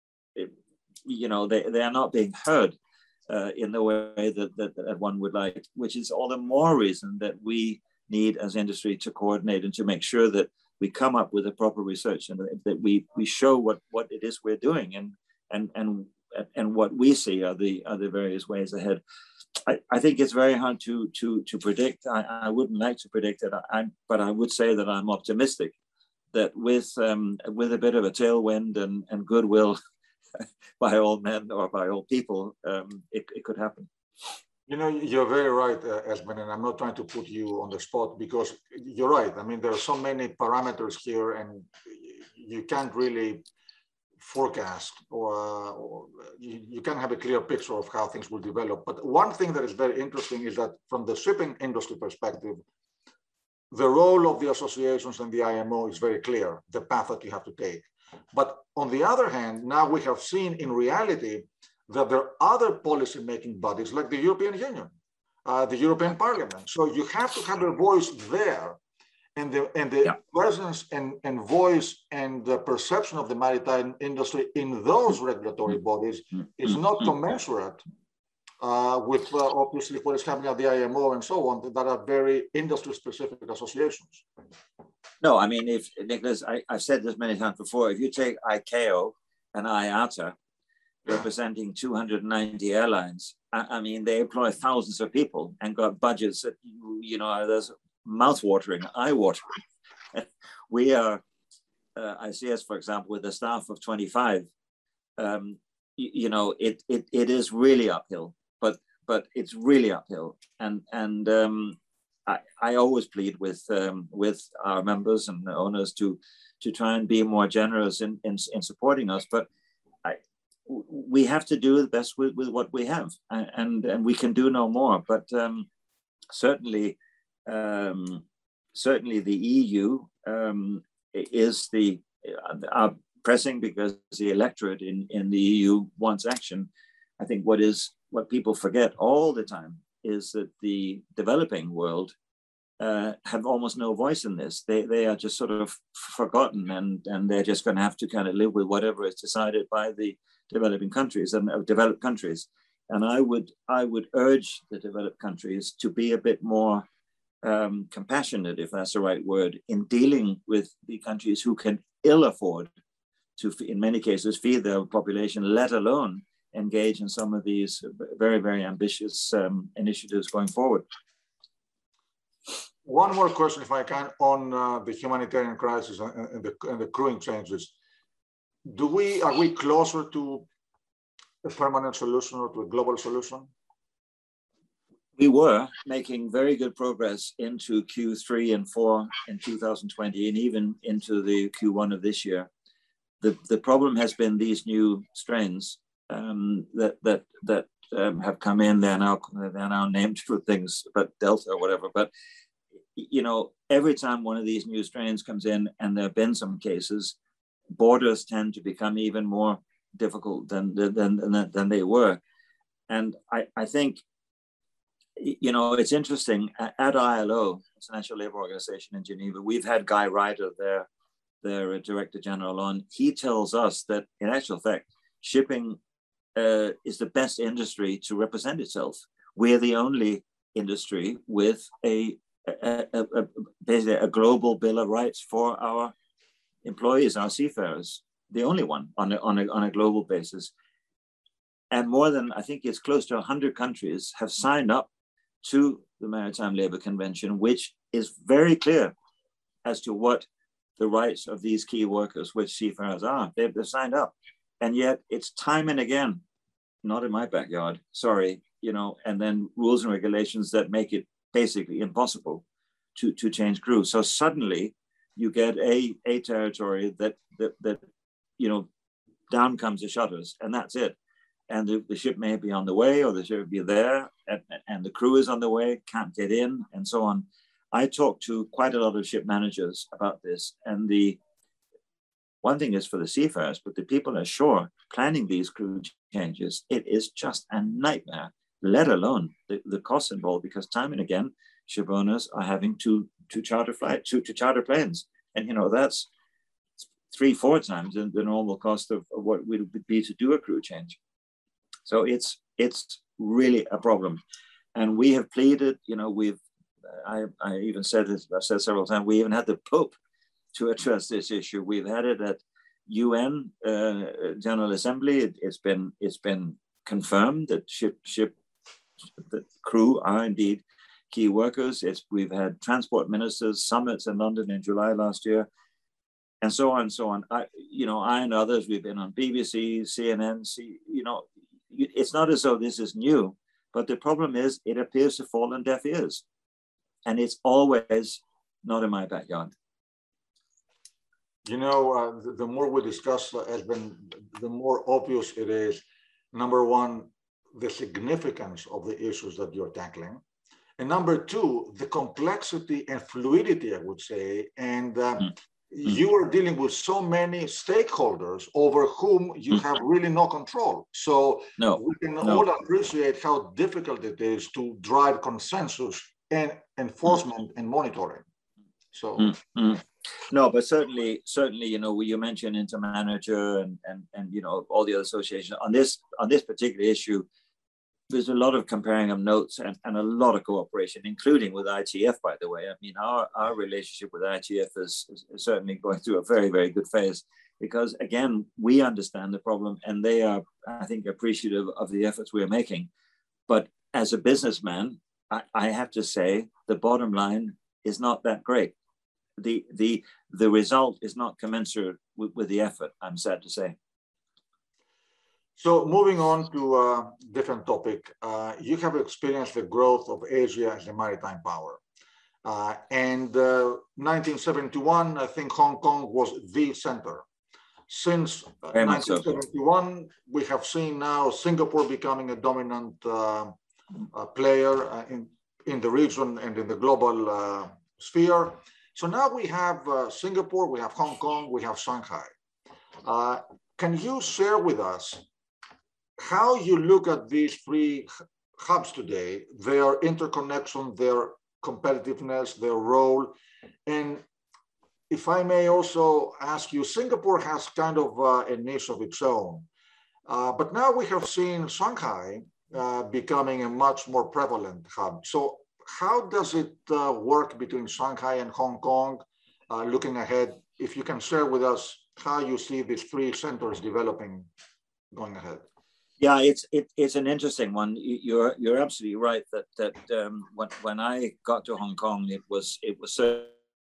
you know, they, they are not being heard uh, in the way that, that, that one would like, which is all the more reason that we need as industry to coordinate and to make sure that we come up with the proper research and that we, we show what, what it is we're doing and, and, and, and what we see are the, are the various ways ahead. I, I think it's very hard to, to, to predict. I, I wouldn't like to predict it, I, but I would say that I'm optimistic that with, um, with a bit of a tailwind and, and goodwill by all men or by all people, um, it, it could happen. You know, you're very right, uh, Esben, and I'm not trying to put you on the spot because you're right. I mean, there are so many parameters here and you can't really forecast or, uh, or you, you can't have a clear picture of how things will develop. But one thing that is very interesting is that from the shipping industry perspective, the role of the associations and the I M O is very clear, the path that you have to take. But on the other hand, now we have seen in reality that there are other policy-making bodies like the European Union, uh, the European Parliament. So you have to have a voice there, and the, and the yeah. presence and, and voice and the perception of the maritime industry in those regulatory bodies is not commensurate uh, with uh, obviously what is happening at the I M O and so on, that are very industry-specific associations. No, I mean, if Nicholas, I, I've said this many times before, if you take I C A O and I A T A, representing two hundred ninety airlines, I, I mean, they employ thousands of people and got budgets that, you know, there's mouth-watering, eye-watering. We are, uh, I C S, for example, with a staff of twenty-five, um, you, you know, it, it it is really uphill, but but it's really uphill. And, and um, I, I always plead with um, with our members and owners to to try and be more generous in, in, in supporting us. But I, we have to do the best with, with what we have, and, and we can do no more. But um, certainly, um, certainly the E U um, is the uh, pressing because the electorate in, in the E U wants action. I think what is what people forget all the time is that the developing world uh, have almost no voice in this. They they are just sort of forgotten, and, and they're just going to have to kind of live with whatever is decided by the developing countries and uh, developed countries. And I would I would urge the developed countries to be a bit more um, compassionate, if that's the right word, in dealing with the countries who can ill afford to, in many cases, feed their population, let alone engage in some of these very, very ambitious um, initiatives going forward. One more question, if I can, on uh, the humanitarian crisis and, and, the, and the crewing changes. Do we, are we closer to a permanent solution or to a global solution? We were making very good progress into Q three and four in two thousand twenty, and even into the Q one of this year. The, the problem has been these new strains um, that that that um, have come in. They're now they're now named for things, but Delta or whatever. But you know, every time one of these new strains comes in, and there have been some cases, borders tend to become even more difficult than than than, than they were. And I, I think, you know, it's interesting. At I L O, International Labour Organization in Geneva, we've had Guy Ryder, their their Director General, on. He tells us that, in actual fact, shipping uh, is the best industry to represent itself. We're the only industry with a, a, a, a basically a global bill of rights for our employees, our seafarers, the only one on a, on a, on a global basis. And more than, I think it's close to one hundred countries have signed up to the Maritime Labour Convention, which is very clear as to what the rights of these key workers, which seafarers are. They've, they've signed up. And yet it's time and again, not in my backyard, sorry, you know, and then rules and regulations that make it basically impossible to, to change crew. So suddenly you get a, a territory that, that, that you know, down comes the shutters, and that's it. And the, the ship may be on the way, or the ship will be there, and, and the crew is on the way, can't get in, and so on. I talked to quite a lot of ship managers about this, and the one thing is for the seafarers, but the people ashore planning these crew changes, it is just a nightmare, let alone the, the costs involved, because time and again, ship owners are having to, to charter flight, to, to charter planes. And, you know, that's three, four times the, the normal cost of, of what would be to do a crew change. So it's, it's really a problem. And we have pleaded, you know, we've, I, I even said this, I've said several times, we even had the Pope to address this issue. We've had it at U N uh, General Assembly. It, it's been it's been confirmed that ship ship the crew are indeed key workers. It's we've had transport ministers summits in London in July last year, and so on and so on. I, you know, I and others, we've been on B B C, C N N. C, you know, it's not as though this is new, but the problem is it appears to fall on deaf ears, and it's always not in my backyard. You know, uh, the, the more we discuss, uh, Esben, the more obvious it is, number one, the significance of the issues that you're tackling. And number two, the complexity and fluidity, I would say. And uh, mm. you are dealing with so many stakeholders over whom you mm. have really no control. So no, we can no. all appreciate how difficult it is to drive consensus and enforcement mm. and monitoring. So. Mm. Mm. No, but certainly, certainly, you know, you mentioned Intermanager and and and you know all the other associations on this on this particular issue. There's a lot of comparing of notes and, and a lot of cooperation, including with I T F, by the way. I mean, our our relationship with I T F is, is certainly going through a very very good phase because again we understand the problem and they are, I think, appreciative of the efforts we're making. But as a businessman, I, I have to say the bottom line is not that great. The, the, the result is not commensurate with, with the effort, I'm sad to say. So moving on to a different topic, uh, you have experienced the growth of Asia as a maritime power. Uh, and uh, nineteen seventy-one, I think Hong Kong was the center. Since uh, nineteen seventy-one, so. we have seen now Singapore becoming a dominant uh, uh, player uh, in, in the region and in the global uh, sphere. So now we have uh, Singapore, we have Hong Kong, we have Shanghai. Uh, can you share with us how you look at these three hubs today, their interconnection, their competitiveness, their role? And if I may also ask you, Singapore has kind of uh, a niche of its own, uh, but now we have seen Shanghai uh, becoming a much more prevalent hub. So how does it uh, work between Shanghai and Hong Kong, uh, looking ahead? If you can share with us how you see these three centers developing going ahead. Yeah, it's it, it's an interesting one. You're you're absolutely right that that um, when when I got to Hong Kong, it was it was certainly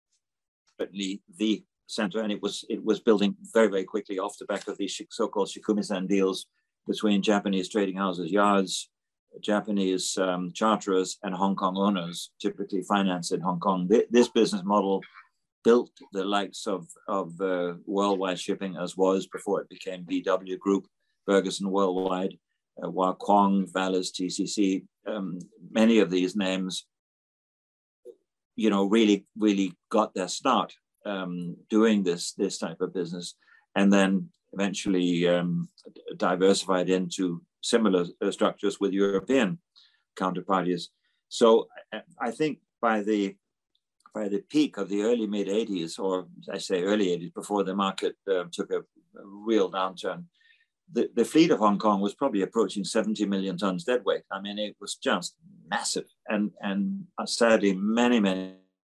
the center, and it was it was building very very quickly off the back of these so-called Shikumisan deals between Japanese trading houses, yards, Japanese um, charterers and Hong Kong owners, typically financed in Hong Kong. This business model built the likes of, of uh, Worldwide Shipping, as was before it became B W Group, Ferguson Worldwide, uh, Wah Kwong, Vallis, T C C. Um, many of these names, you know, really, really got their start um, doing this, this type of business, and then eventually um, diversified into similar structures with European counterparties. So I think by the by the peak of the early mid eighties, or I say early eighties, before the market uh, took a, a real downturn, the, the fleet of Hong Kong was probably approaching seventy million tons deadweight. I mean, it was just massive, and and sadly, many many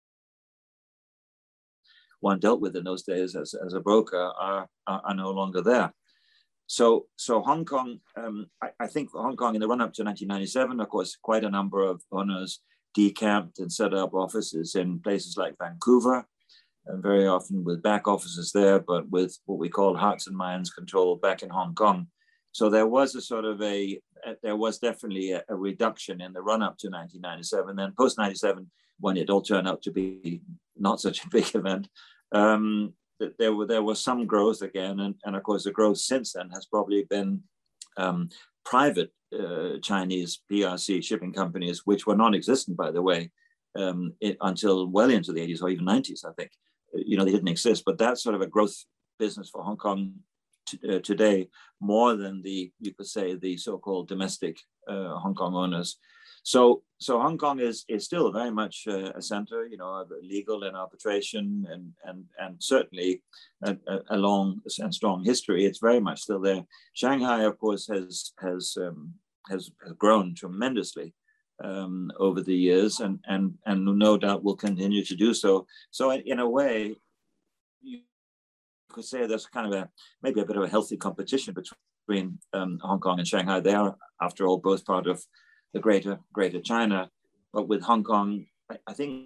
one dealt with in those days as, as a broker are, are are no longer there. So, so Hong Kong, um, I, I think Hong Kong in the run-up to nineteen ninety-seven, of course, quite a number of owners decamped and set up offices in places like Vancouver, and very often with back offices there, but with what we call hearts and minds control back in Hong Kong. So there was a sort of a, there was definitely a, a reduction in the run-up to nineteen ninety-seven. Then post ninety-seven, when it all turned out to be not such a big event, um, that there were there was some growth again, and, and of course the growth since then has probably been um, private uh, Chinese P R C shipping companies, which were non-existent, by the way, um, it, until well into the eighties or even nineties, I think. You know, they didn't exist, but that's sort of a growth business for Hong Kong t- uh, today, more than the, you could say, the so-called domestic uh, Hong Kong owners. So, so Hong Kong is is still very much uh, a center, you know, legal and arbitration, and and and certainly a, a, a long and strong history. It's very much still there. Shanghai, of course, has has um, has, has grown tremendously um, over the years, and and and no doubt will continue to do so. So, in a way, you could say there's kind of a maybe a bit of a healthy competition between um, Hong Kong and Shanghai. They are, after all, both part of the greater greater China, but with Hong Kong, I, I think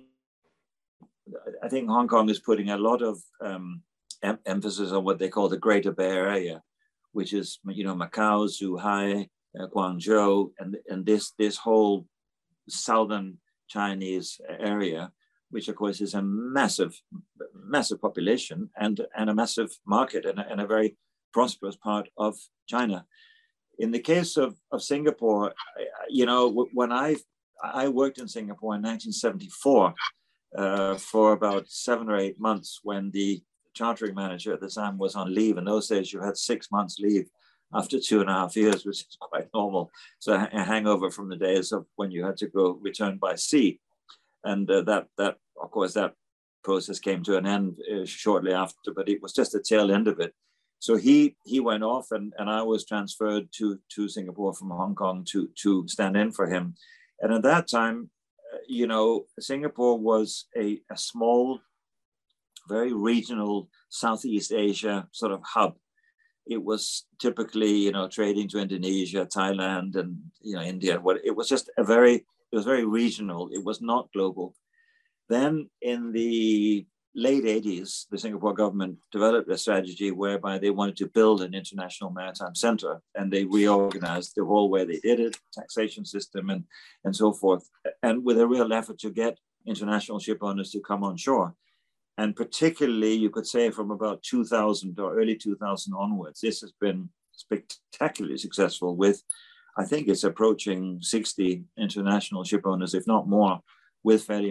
I think Hong Kong is putting a lot of um, em- emphasis on what they call the Greater Bay Area, which is, you know, Macau, Zhuhai, uh, Guangzhou, and and this this whole southern Chinese area, which of course is a massive massive population and and a massive market and a, and a very prosperous part of China. In the case of, of Singapore, you know, when I I worked in Singapore in nineteen seventy-four uh, for about seven or eight months when the chartering manager at the time was on leave. In those days, you had six months leave after two and a half years, which is quite normal. So a hangover from the days of when you had to go return by sea. And uh, that, that, of course, that process came to an end uh, shortly after, but it was just the tail end of it. So he he went off, and, and I was transferred to, to Singapore from Hong Kong to, to stand in for him. And at that time, uh, you know, Singapore was a, a small, very regional Southeast Asia sort of hub. It was typically, you know, trading to Indonesia, Thailand, and, you know, India. What it was just a very, it was very regional. It was not global. Then in the late eighties, the Singapore government developed a strategy whereby they wanted to build an international maritime center, and they reorganized the whole way they did it, taxation system and, and so forth, and with a real effort to get international ship owners to come on shore. And particularly, you could say from about two thousand or early two thousand onwards, this has been spectacularly successful with, I think it's approaching sixty international ship owners, if not more, with fairly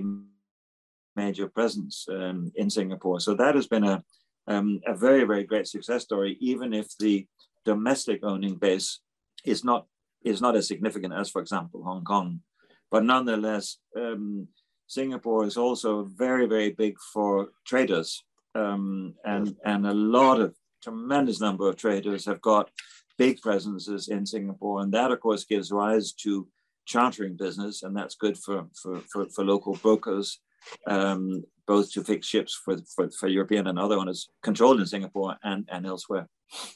major presence um, in Singapore. So that has been a, um, a very, very great success story, even if the domestic owning base is not, is not as significant as, for example, Hong Kong. But nonetheless, um, Singapore is also very, very big for traders. Um, and, and a lot of, tremendous number of traders have got big presences in Singapore. And that, of course, gives rise to chartering business. And that's good for, for, for, for local brokers. Um, both to fix ships for, for, for European and other owners controlled in Singapore and, and elsewhere.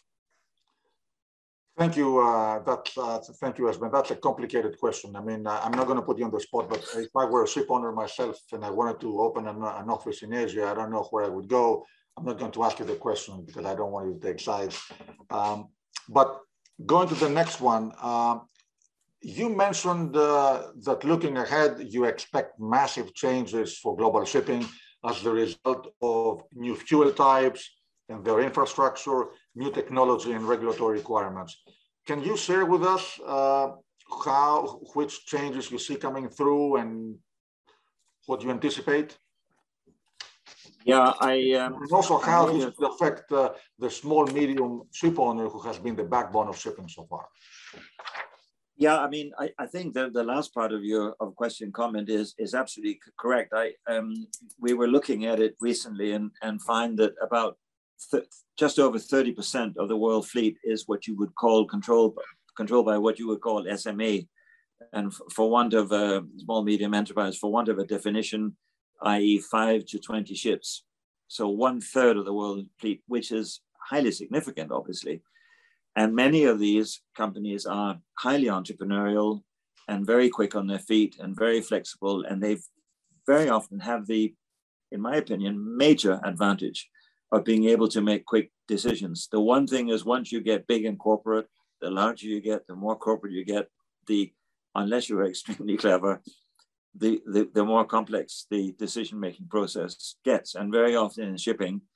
Thank you. Uh, that, uh, thank you, Esben. That's a complicated question. I mean, I'm not going to put you on the spot, but if I were a ship owner myself and I wanted to open an, an office in Asia, I don't know where I would go. I'm not going to ask you the question because I don't want you to take sides. Um, but going to the next one, um, you mentioned uh, that looking ahead, you expect massive changes for global shipping as the result of new fuel types and their infrastructure, new technology and regulatory requirements. Can you share with us uh, how, which changes you see coming through and what you anticipate? Yeah, I... Um, and also how this will affect uh, the small, medium ship owner who has been the backbone of shipping so far. Yeah, I mean, I, I think that the last part of your of question comment is is absolutely correct. I um, we were looking at it recently and and find that about th just over thirty percent of the world fleet is what you would call controlled controlled by what you would call S M E, and for want of a small medium enterprise, for want of a definition, that is, five to twenty ships. So one third of the world fleet, which is highly significant, obviously. And many of these companies are highly entrepreneurial and very quick on their feet and very flexible. And they very often have the, in my opinion, major advantage of being able to make quick decisions. The one thing is once you get big and corporate, the larger you get, the more corporate you get, the, unless you're extremely clever, the, the, the more complex the decision-making process gets. And very often in shipping,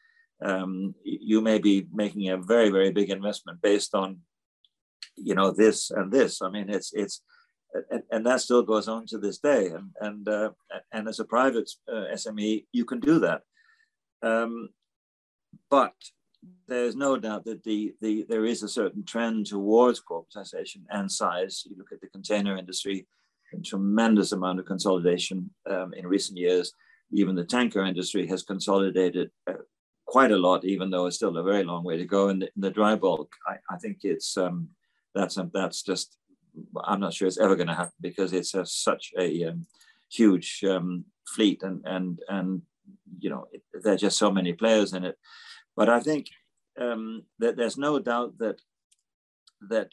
Um, you may be making a very, very big investment based on, you know, this and this. I mean, it's, it's, and, and that still goes on to this day. And, and, uh, and as a private uh, S M E, you can do that. Um, but there's no doubt that the, the, there is a certain trend towards corporatization and size. You look at the container industry, a tremendous amount of consolidation um, in recent years. Even the tanker industry has consolidated uh, quite a lot, even though it's still a very long way to go. In the, in the dry bulk, I, I think it's um, that's um, that's just, I'm not sure it's ever going to happen, because it's a, such a um, huge um, fleet, and and and you know it, there are just so many players in it. But I think um, that there's no doubt that that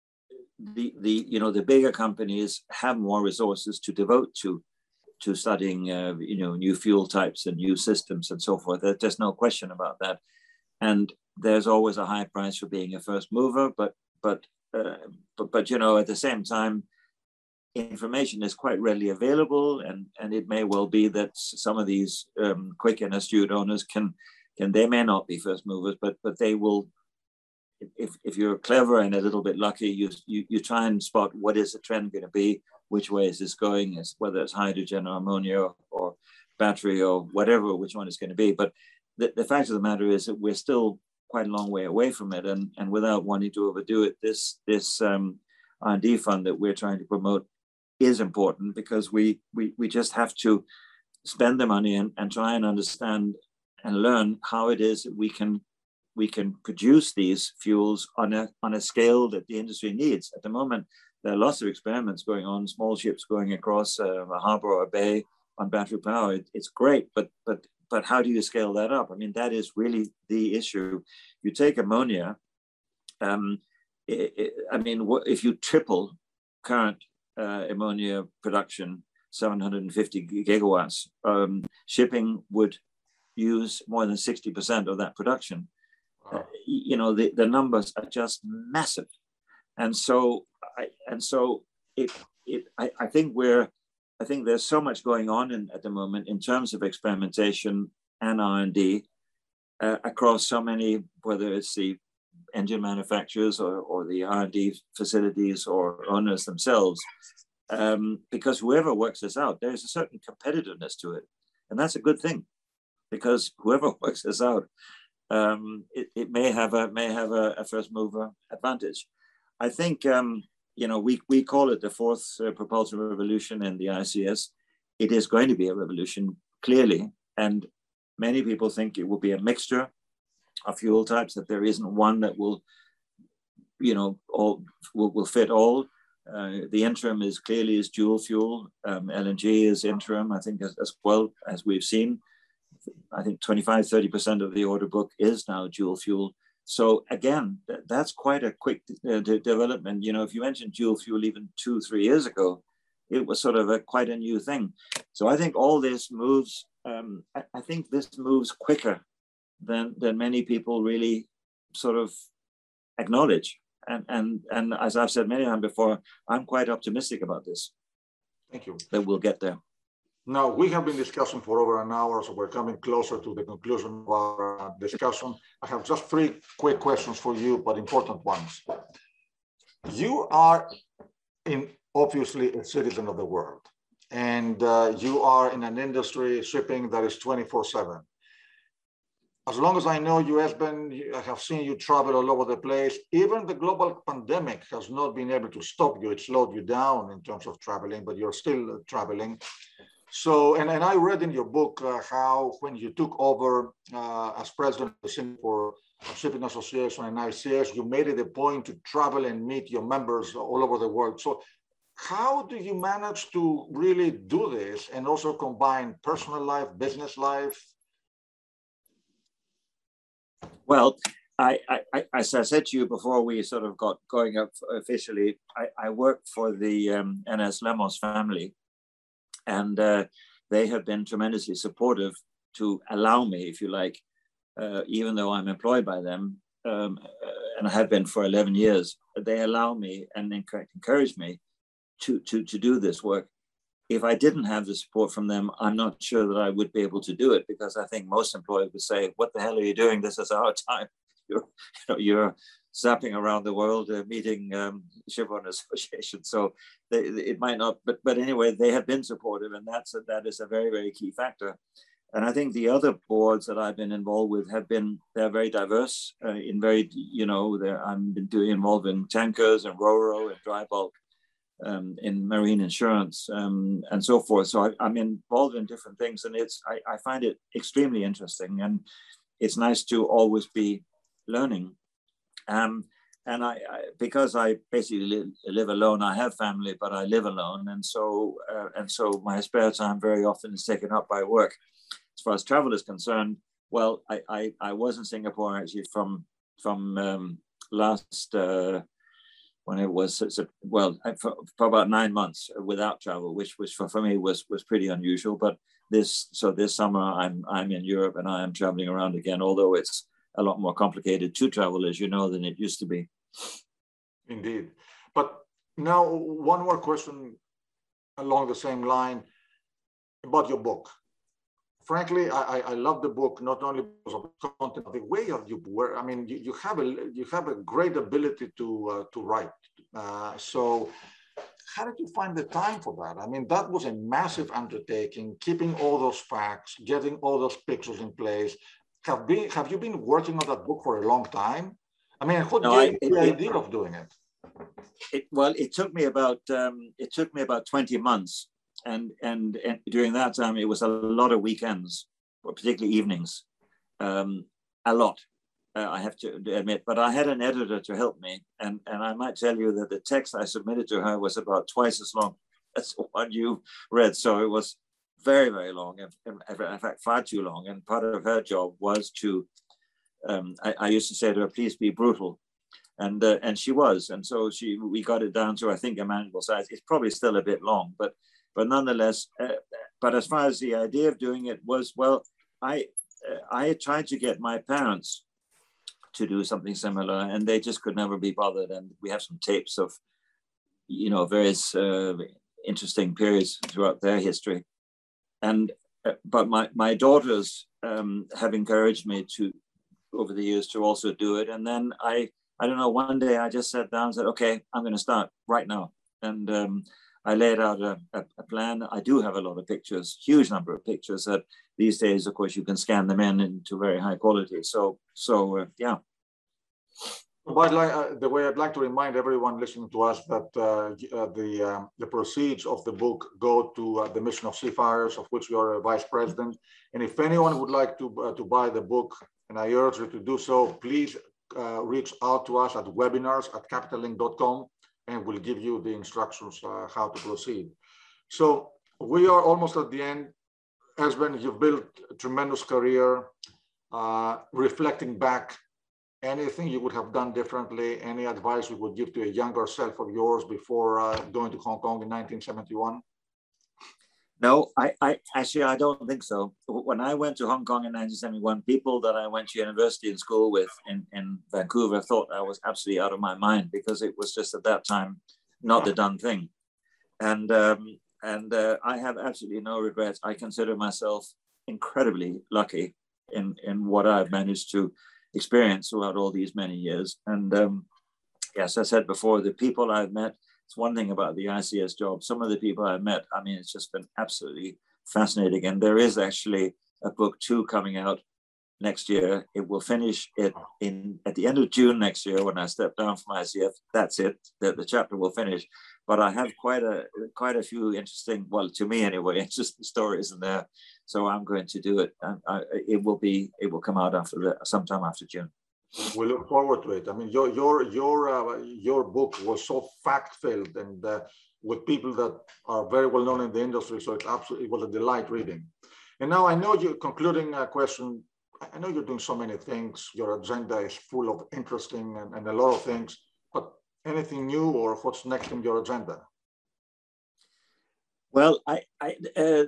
the the you know the bigger companies have more resources to devote to to studying uh, you know new fuel types and new systems and so forth. There's no question about that. And there's always a high price for being a first mover, but but uh, but, but you know at the same time, information is quite readily available, and and it may well be that some of these um, quick and astute owners can can they may not be first movers, but but they will. If if you're clever and a little bit lucky, you you, you try and spot what is the trend going to be, which way is this going, is whether it's hydrogen or ammonia or, or battery or whatever, which one it's going to be. But the, the fact of the matter is that we're still quite a long way away from it, and and without wanting to overdo it, this this um, R and D fund that we're trying to promote is important, because we we we just have to spend the money and, and try and understand and learn how it is that we can we can produce these fuels on a on a scale that the industry needs. At the moment, there are lots of experiments going on, small ships going across uh, a harbor or a bay on battery power. It, it's great, but but but how do you scale that up? I mean, that is really the issue. You take ammonia. Um, it, it, I mean, if you triple current uh, ammonia production, seven hundred fifty gigawatts, um, shipping would use more than sixty percent of that production. Uh, you know, the, the numbers are just massive. And so, I, and so it, it, I, I think we're, I think there's so much going on in, at the moment in terms of experimentation and R and D uh, across so many, whether it's the engine manufacturers or, or the R and D facilities or owners themselves, um, because whoever works this out, there's a certain competitiveness to it. And that's a good thing, because whoever works this out, um, it, it may have a may have a, a first mover advantage. I think um, you know we we call it the fourth uh, propulsion revolution in the I C S. It is going to be a revolution, clearly, and many people think it will be a mixture of fuel types. That there isn't one that will, you know, all will, will fit all. Uh, the interim is clearly is dual fuel. Um, L N G is interim, I think, as, as well as we've seen. I think twenty-five, thirty percent of the order book is now dual fuel. So again, th that's quite a quick uh, de development. You know, if you mentioned dual fuel even two, three years ago, it was sort of a quite a new thing. So I think all this moves, um, I, I think this moves quicker than, than many people really sort of acknowledge. And, and, and as I've said many times before, I'm quite optimistic about this. Thank you. That we'll get there. Now, we have been discussing for over an hour, so we're coming closer to the conclusion of our uh, discussion. I have just three quick questions for you, but important ones. You are in obviously a citizen of the world, and uh, you are in an industry, shipping, that is twenty-four seven. As long as I know, you have been, I have seen you travel all over the place. Even the global pandemic has not been able to stop you. It slowed you down in terms of traveling, but you're still traveling. So, and, and I read in your book uh, how when you took over uh, as president of the Singapore Shipping Association and I C S, you made it a point to travel and meet your members all over the world. So how do you manage to really do this and also combine personal life, business life? Well, I, I, as I said to you before we sort of got going up officially, I, I work for the um, N S Lemos family. And uh, they have been tremendously supportive to allow me, if you like, uh, even though I'm employed by them, um, and I have been for eleven years, they allow me and encourage me to, to, to do this work. if I didn't have the support from them, I'm not sure that I would be able to do it, because I think most employers would say, what the hell are you doing? This is our time. You're, you know, you're zapping around the world, uh, meeting um, shipowner associations. So they, it might not, but but anyway, they have been supportive, and that's a, that is a very, very key factor. And I think the other boards that I've been involved with have been, they're very diverse uh, in very, you know, I've been doing involved in tankers and ro-ro and dry bulk, um, in marine insurance um, and so forth. So I, I'm involved in different things, and it's, I, I find it extremely interesting, and it's nice to always be learning. Um, and I, I, because I basically live, live alone, I have family, but I live alone. And so, uh, and so my spare time very often is taken up by work. As far as travel is concerned, well, I, I, I was in Singapore actually from, from um, last, uh, when it was, well, for, for about nine months without travel, which which for, for me was, was pretty unusual. But this, so this summer I'm, I'm in Europe, and I am traveling around again, although it's a lot more complicated to travel, as you know, than it used to be. Indeed. But now one more question along the same line about your book. Frankly, I, I love the book, not only because of the content, the way of you work. I mean, you, you have a you have a great ability to uh, to write. Uh, so, how did you find the time for that? I mean, that was a massive undertaking. Keeping all those facts, getting all those pictures in place. Have been have you been working on that book for a long time? I mean, what no, gave I, you the it, idea of doing it? It well, it took me about um, it took me about twenty months. And, and and during that time, it was a lot of weekends, or particularly evenings, um, a lot, uh, I have to admit. But I had an editor to help me. And, and I might tell you that the text I submitted to her was about twice as long as the one you read. So it was very, very long, in, in fact, far too long. And part of her job was to, um, I, I used to say to her, please be brutal. And uh, and she was. And so she we got it down to, I think, a manageable size. It's probably still a bit long, but But nonetheless, uh, but as far as the idea of doing it was, well, I uh, I had tried to get my parents to do something similar, and they just could never be bothered. And we have some tapes of, you know, various uh, interesting periods throughout their history. And uh, but my my daughters um, have encouraged me to, over the years, to also do it. And then I I don't know, one day I just sat down and said, okay, I'm going to start right now. And um, I laid out a, a, a plan. I do have a lot of pictures, huge number of pictures that these days, of course, you can scan them in into very high quality. So, so uh, yeah. But like, uh, the way I'd like to remind everyone listening to us that uh, uh, the uh, the proceeds of the book go to uh, the Mission of Seafarers, of which you are a vice president. And if anyone would like to uh, to buy the book, and I urge you to do so, please uh, reach out to us at webinars at capital link dot com. And we'll give you the instructions uh, how to proceed. So we are almost at the end. Esben, you've built a tremendous career. Uh, reflecting back, anything you would have done differently? Any advice you would give to a younger self of yours before uh, going to Hong Kong in nineteen seventy-one? No, I, I actually, I don't think so. When I went to Hong Kong in nineteen seventy-one, people that I went to university and school with in, in Vancouver thought I was absolutely out of my mind, because it was just at that time not the done thing. And um, and uh, I have absolutely no regrets. I consider myself incredibly lucky in, in what I've managed to experience throughout all these many years. And um, yes, I said before, the people I've met, it's one thing about the I C S job. Some of the people I've met, I mean, it's just been absolutely fascinating. And there is actually a book two coming out next year. It will finish it in at the end of June next year when I step down from I C S. That's it. The, the chapter will finish. But I have quite a quite a few interesting, well, to me anyway, interesting stories in there. So I'm going to do it. And I, it will be it will come out after the, sometime after June. We look forward to it. I mean, your your your uh, your book was so fact-filled and uh, with people that are very well known in the industry. So it absolutely it was a delight reading. And now I know you. Concluding uh, question. I know you're doing so many things. Your agenda is full of interesting and, and a lot of things. But anything new, or what's next in your agenda? Well, I, I uh,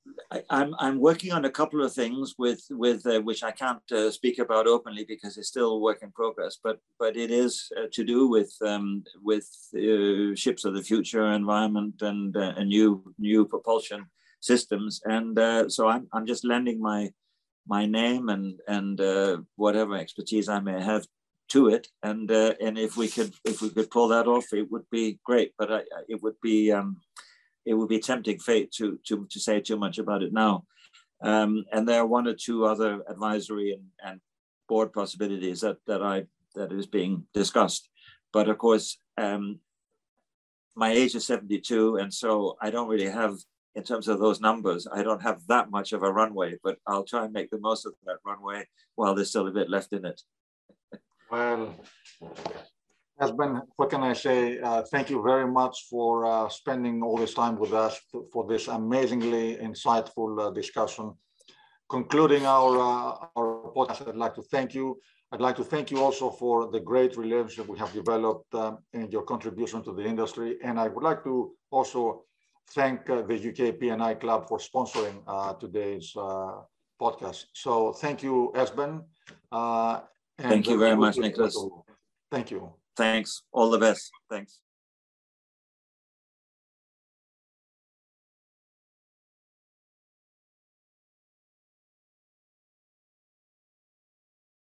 I, I'm I'm working on a couple of things with with uh, which I can't uh, speak about openly because it's still a work in progress. But but it is uh, to do with um, with uh, ships of the future, environment, and uh, a new new propulsion systems. And uh, so I'm I'm just lending my my name and and uh, whatever expertise I may have to it. And uh, and if we could if we could pull that off, it would be great. But I, it would be. Um, It would be tempting fate to, to, to say too much about it now. Um, and there are one or two other advisory and, and board possibilities that, that, I, that is being discussed. But of course, um, my age is seventy-two, and so I don't really have, in terms of those numbers, I don't have that much of a runway, but I'll try and make the most of that runway while there's still a bit left in it. Well, Esben, what can I say? Uh, thank you very much for uh, spending all this time with us for this amazingly insightful uh, discussion. Concluding our, uh, our podcast, I'd like to thank you. I'd like to thank you also for the great relationship we have developed um, and your contribution to the industry. And I would like to also thank uh, the U K P and I Club for sponsoring uh, today's uh, podcast. So thank you, Esben. Uh, thank you very much, Nicholas. Thank you. Thanks. All the best. Thanks.